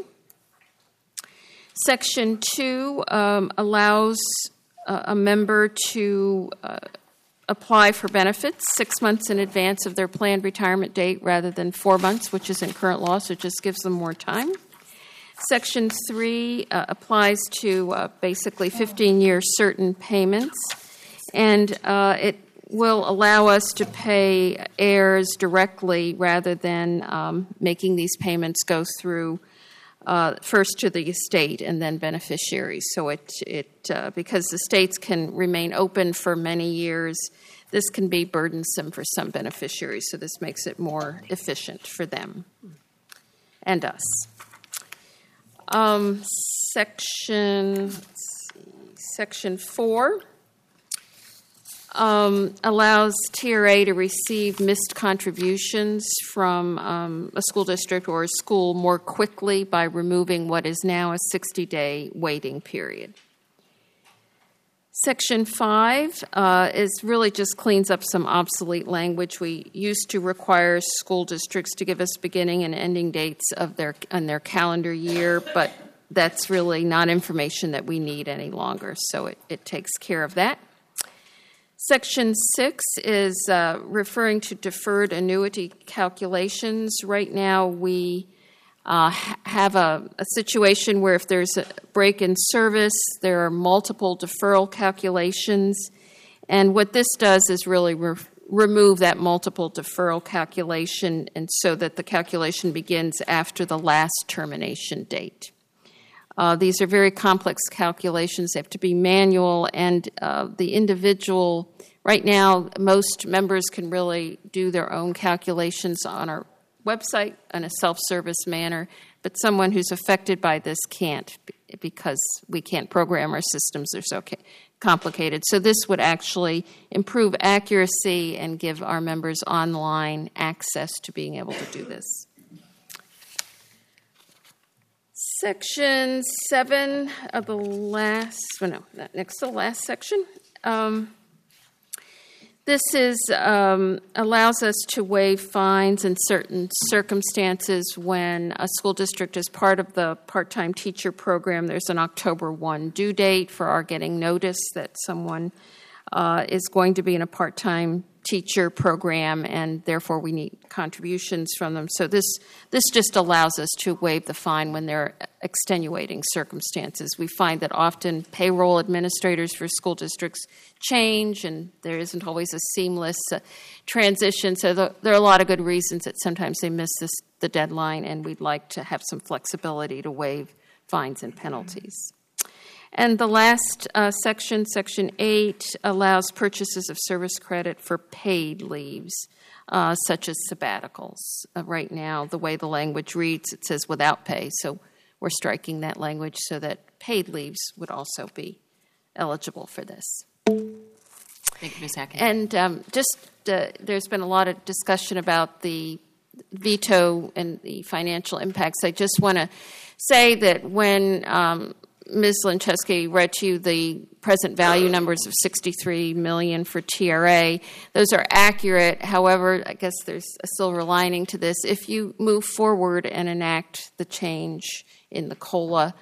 Section 2 allows a member to apply for benefits 6 months in advance of their planned retirement date rather than 4 months, which is in current law, so it just gives them more time. Section 3 applies to basically 15-year certain payments, and it will allow us to pay heirs directly rather than making these payments go through first to the estate and then beneficiaries. So because the estates can remain open for many years, this can be burdensome for some beneficiaries, so this makes it more efficient for them and us. Section 4 allows TRA to receive missed contributions from a school district or a school more quickly by removing what is now a 60-day waiting period. Section 5 is really just cleans up some obsolete language. We used to require school districts to give us beginning and ending dates of their calendar year, but that's really not information that we need any longer, so it takes care of that. Section 6 is referring to deferred annuity calculations. Right now, we have a situation where if there's a break in service, there are multiple deferral calculations. And what this does is really remove that multiple deferral calculation, and so that the calculation begins after the last termination date. These are very complex calculations. They have to be manual, and the individual, right now, most members can really do their own calculations on our website in a self-service manner, but someone who's affected by this can't, because we can't program our systems. They're so complicated. So this would actually improve accuracy and give our members online access to being able to do this. Section 7 of the next to the last section. This allows us to waive fines in certain circumstances when a school district is part of the part-time teacher program. There's an October 1 due date for our getting notice that someone is going to be in a part-time teacher program, and therefore we need contributions from them. So this just allows us to waive the fine when there are extenuating circumstances. We find that often payroll administrators for school districts change, and there isn't always a seamless transition. So there are a lot of good reasons that sometimes they miss the deadline, and we'd like to have some flexibility to waive fines and penalties. And the last section, Section 8, allows purchases of service credit for paid leaves, such as sabbaticals. Right now, the way the language reads, it says without pay, so we're striking that language so that paid leaves would also be eligible for this. Thank you, Ms. Hackett. And there's been a lot of discussion about the veto and the financial impacts. I just want to say that when Ms. Lincheski read to you the present value numbers of $63 million for TRA. Those are accurate. However, I guess there's a silver lining to this. If you move forward and enact the change in the COLA,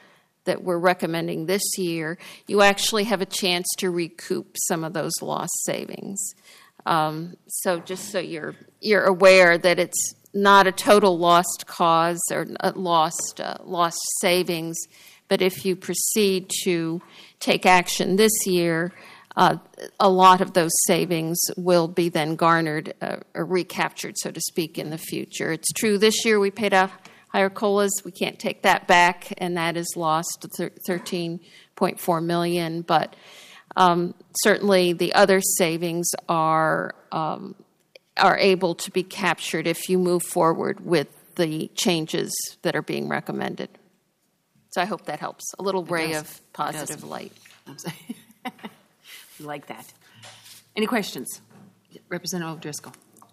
that we're recommending this year, you actually have a chance to recoup some of those lost savings. So just so you're aware that it's not a total lost cause or lost savings, but if you proceed to take action this year, a lot of those savings will be then garnered or recaptured, so to speak, in the future. It's true this year we paid out higher COLAs. We can't take that back, and that is lost, $13.4 million. But certainly the other savings are able to be captured if you move forward with the changes that are being recommended. So I hope that helps. A little ray of positive light. I'm sorry. We like that. Any questions? Representative O'Driscoll.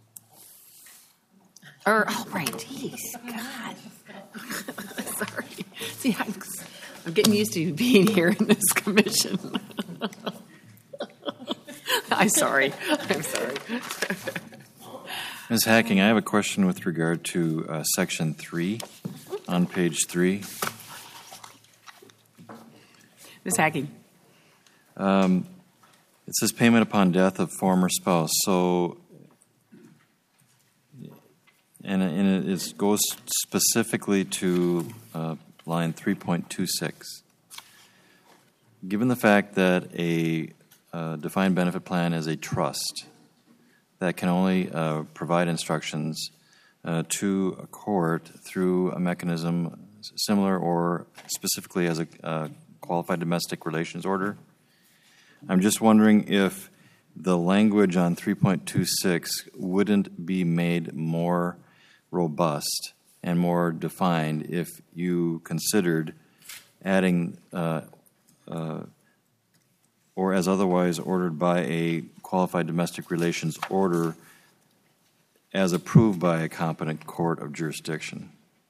Albright. Geez, God. Sorry. See, I'm getting used to being here in this commission. I'm sorry. Ms. Hacking, I have a question with regard to Section 3 on page 3. Ms. Hacking. It says payment upon death of former spouse. So, and it goes specifically to line 3.26. Given the fact that a defined benefit plan is a trust that can only provide instructions to a court through a mechanism similar or specifically as a qualified domestic relations order, I'm just wondering if the language on 3.26 wouldn't be made more robust and more defined if you considered adding or as otherwise ordered by a qualified domestic relations order as approved by a competent court of jurisdiction.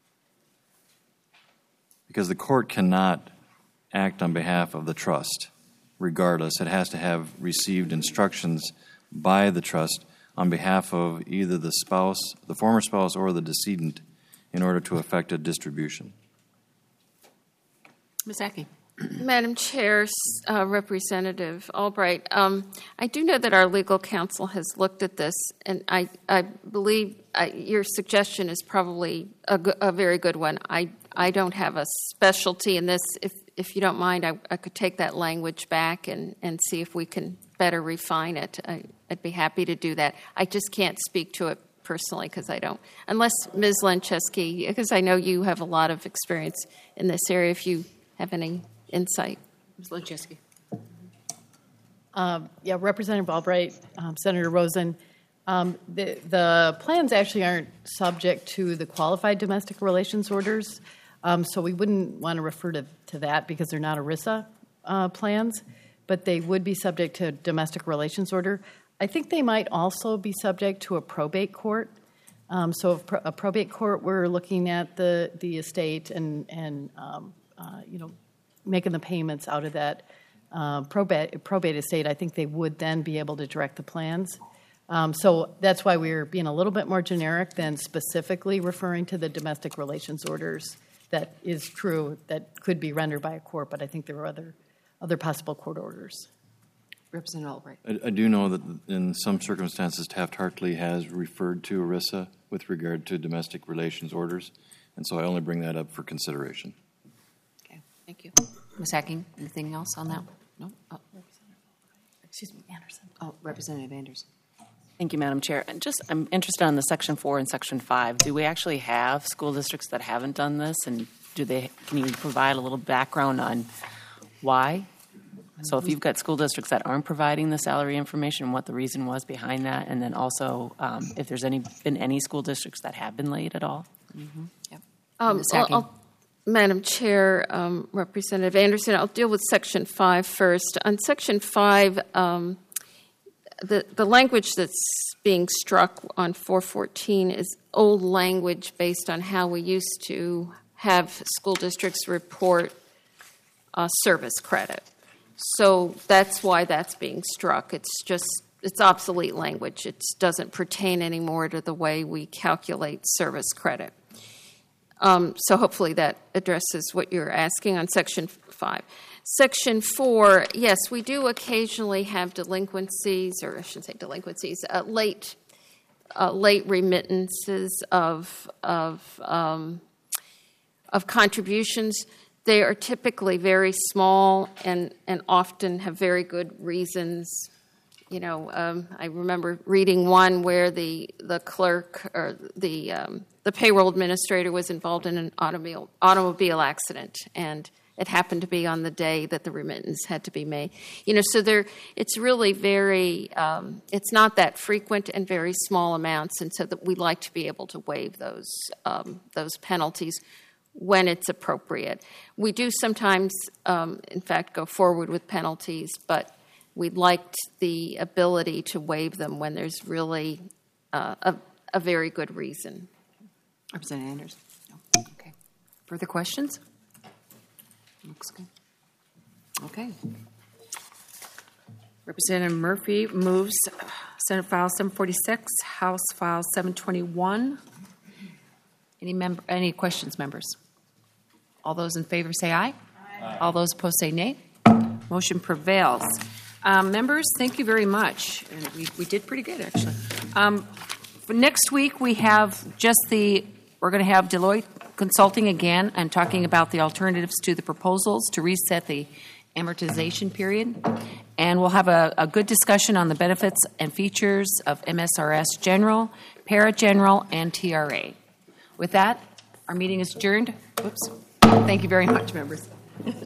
Because the court cannot act on behalf of the trust. Regardless, it has to have received instructions by the trust on behalf of either the spouse, the former spouse, or the decedent in order to effect a distribution. Ms. Hacking. Madam Chair, Representative Albright, I do know that our legal counsel has looked at this, and I believe your suggestion is probably a very good one. I don't have a specialty in this. If you don't mind, I could take that language back and see if we can better refine it. I'd be happy to do that. I just can't speak to it personally because I don't. Unless Ms. Lencheski, because I know you have a lot of experience in this area, if you have any insight. Ms. Lencheski. Yeah, Representative Albright, Senator Rosen, the plans actually aren't subject to the qualified domestic relations orders, so we wouldn't want to refer to that because they're not ERISA plans, but they would be subject to domestic relations order. I think they might also be subject to a probate court. So if a probate court were looking at the estate and making the payments out of that probate estate, I think they would then be able to direct the plans. So that's why we're being a little bit more generic than specifically referring to the domestic relations orders. That is true, that could be rendered by a court, but I think there are other possible court orders. Representative Albright. I do know that in some circumstances Taft-Hartley has referred to ERISA with regard to domestic relations orders, and so I only bring that up for consideration. Okay, thank you. Ms. Hacking, anything else on that? No? Oh. Excuse me, Anderson. Oh, Representative Anderson. Thank you, Madam Chair. And I'm interested on the Section 4 and Section 5. Do we actually have school districts that haven't done this, and can you provide a little background on why? So if you've got school districts that aren't providing the salary information, what the reason was behind that, and then also if there's been any school districts that have been late at all? Mm-hmm. Yep. Madam Chair, Representative Anderson, I'll deal with Section 5 first. On Section 5, the language that's being struck on 414 is old language based on how we used to have school districts report service credit. So that's why that's being struck. It's obsolete language. It doesn't pertain anymore to the way we calculate service credit. So hopefully that addresses what you're asking on Section 5. Section 4, yes, we do occasionally have delinquencies, or I shouldn't say delinquencies, late remittances of contributions. They are typically very small and often have very good reasons. You know, I remember reading one where the clerk or the payroll administrator was involved in an automobile accident, and it happened to be on the day that the remittance had to be made. You know, so it's really very, it's not that frequent and very small amounts, and so that we like to be able to waive those penalties when it's appropriate. We do sometimes, in fact, go forward with penalties, but we'd like the ability to waive them when there's really a very good reason. Representative Anders? No. Okay. Further questions? Looks good. Okay. Representative Murphy moves Senate File 746, House File 721. Any questions, members? All those in favor say aye. Aye. All those opposed say nay. Motion prevails. Members, thank you very much. And we did pretty good, actually. For next week, we have we're going to have Deloitte Consulting again and talking about the alternatives to the proposals to reset the amortization period. And we'll have a good discussion on the benefits and features of MSRS General, Para General, and TRA. With that, our meeting is adjourned. Whoops. Thank you very much, members.